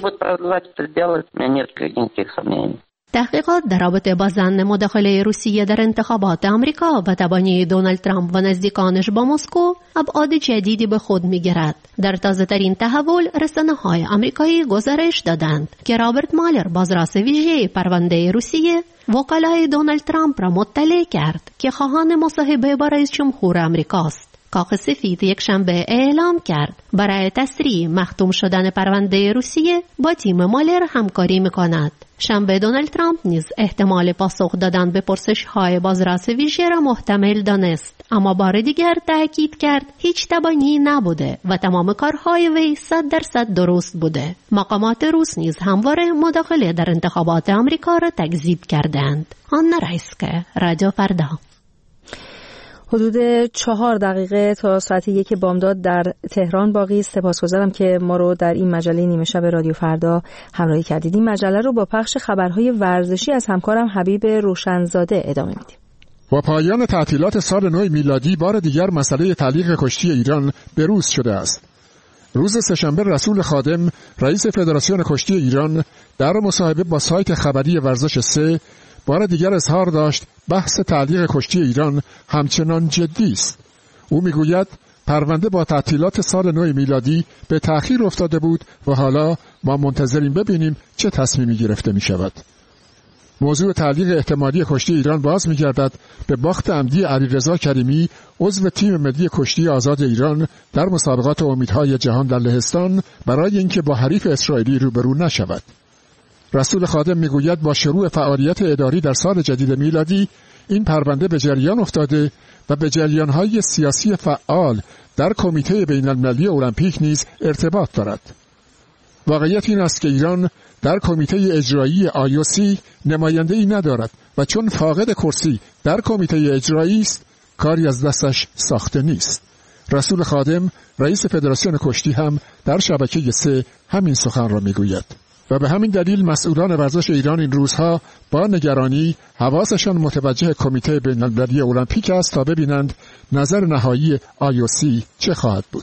تحقیقات در رابطه با ظن مداخله روسیه در انتخابات آمریکا و تبانی دونالد ترامپ و نزدیکانش با مسکو ابعاد جدیدی به خود می‌گیرد. در تازه‌ترین تحول رسانه‌های آمریکایی گزارش دادند که رابرت مالر بازرس ویژه پرونده روسیه وکلای دونالد ترامپ را مطلع کرد که خواهان مصاحبه با رئیس جمهور آمریکاست. کاخ سفید یک شنبه اعلام کرد برای تسریع مختوم شدن پرونده روسیه با تیم مالر همکاری می‌کند. شنبه دونالد ترامپ نیز احتمال پاسخ دادن به پرسش‌های بازرس ویژه را محتمل دانست، اما بار دیگر تاکید کرد هیچ تبانی نبوده و تمام کارهای وی صد درصد درست بوده. مقامات روس نیز همواره مداخله در انتخابات آمریکا را تکذیب کردند. آنا رایسکه، رادیو فردا. حدود چهار دقیقه تا ساعت یک بامداد در تهران باقی. سپاسگزارم که ما رو در این مجله نیمه شب رادیو فردا همراهی کردید. این مجله رو با پخش خبرهای ورزشی از همکارم حبیب روشنزاده ادامه میدیم. با پایان تعطیلات سال نو میلادی بار دیگر مسئله تعلیق کشتی ایران بروز شده است. روز سه‌شنبه رسول خادم رئیس فدراسیون کشتی ایران در مصاحبه با سایت خبری ورزش سه بار دیگر اظهار داشت بحث تعلیق کشتی ایران همچنان جدی است. او میگوید پرونده با تعطیلات سال نو میلادی به تأخیر افتاده بود و حالا ما منتظریم ببینیم چه تصمیمی گرفته می شود. موضوع تعلیق احتمالی کشتی ایران باز می‌گردد به باخت عمدی علیرضا کریمی عضو تیم ملی کشتی آزاد ایران در مسابقات امیدهای جهان در لهستان برای اینکه با حریف اسرائیلی روبرو نشود. رسول خادم میگوید با شروع فعالیت اداری در سال جدید میلادی این پرونده به جریان افتاده و به جریان‌های سیاسی فعال در کمیته بین‌المللی المپیک نیز ارتباط دارد. واقعیت این است که ایران در کمیته اجرایی آی او سی نماینده‌ای ندارد و چون فاقد کرسی در کمیته اجرایی است کاری از دستش ساخته نیست. رسول خادم رئیس فدراسیون کشتی هم در شبکه سه همین سخن را میگوید و به همین دلیل مسئولان ورزش ایران این روزها با نگرانی حواسشان متوجه کمیته بین‌المللی المپیک است تا ببینند نظر نهایی آی او سی چه خواهد بود.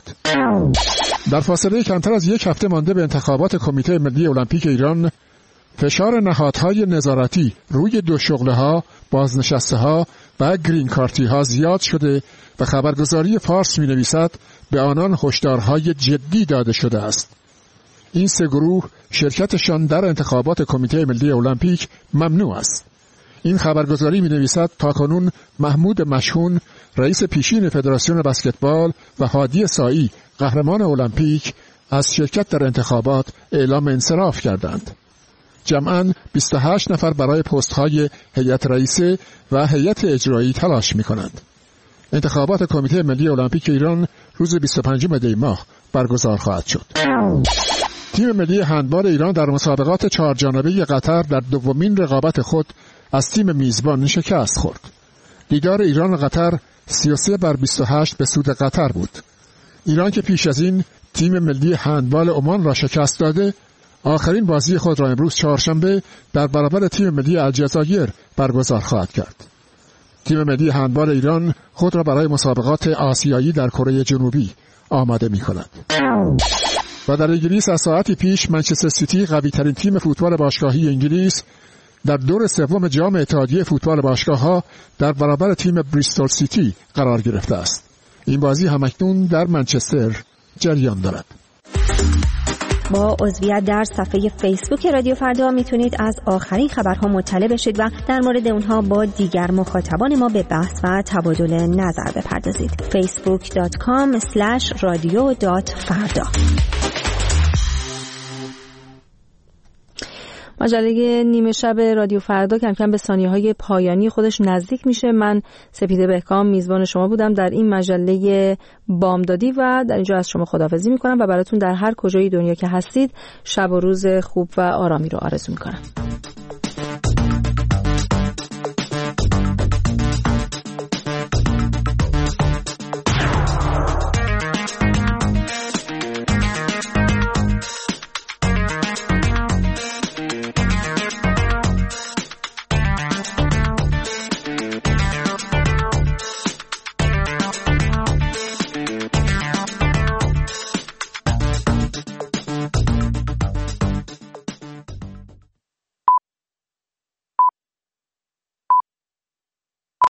در فاصله کمتر از یک هفته مانده به انتخابات کمیته ملی المپیک ایران، فشار نهادهای نظارتی روی دو شغله‌ها، بازنشسته‌ها و گرین کارتی‌ها زیاد شده و خبرگزاری فارس می‌نویسد به آنان هشدارهای جدی داده شده است. این سه گروه شرکتشان در انتخابات کمیته ملی المپیک ممنوع است. این خبرگزاری می‌نویسد تاکنون محمود مشهون رئیس پیشین فدراسیون بسکتبال و هادی سایی قهرمان المپیک از شرکت در انتخابات اعلام انصراف کردند. جمعاً بیست و هشت نفر برای پست‌های هیئت رئیسه و هیئت اجرایی تلاش می‌کنند. انتخابات کمیته ملی المپیک ایران روز بیست و پنجم دی ماه برگزار خواهد شد. تیم ملی هندبال ایران در مسابقات چهارجانبه قطر در دومین رقابت خود از تیم میزبان شکست خورد. دیدار ایران و قطر سی و سه بر بیست و هشت به سود قطر بود. ایران که پیش از این تیم ملی هندبال عمان را شکست داده، آخرین بازی خود را امروز چهارشنبه در برابر تیم ملی الجزایر برگزار خواهد کرد. تیم ملی هندبال ایران خود را برای مسابقات آسیایی در کره جنوبی آماده می کند. و در انگلیس از ساعتی پیش منچستر سیتی قوی ترین تیم فوتبال باشگاهی انگلیس در دور سوم جام اتحادیه فوتبال باشگاه‌ها در برابر تیم بریستول سیتی قرار گرفته است. این بازی همکنون در منچستر جریان دارد. با عضویت در صفحه فیسبوک رادیو فردا میتونید از آخرین خبرها مطلع بشید و در مورد اونها با دیگر مخاطبان ما به بحث و تبادل نظر بپردازید. فیسبوک دات کام اسلش رادیو دات فردا. مجله نیمه شب رادیو فردا کم کم به ثانیه‌های پایانی خودش نزدیک میشه. من سپیده بهکام میزبان شما بودم در این مجله بامدادی و در اینجا از شما خداحافظی میکنم و براتون در هر کجای دنیا که هستید شب و روز خوب و آرامی رو آرزو میکنم.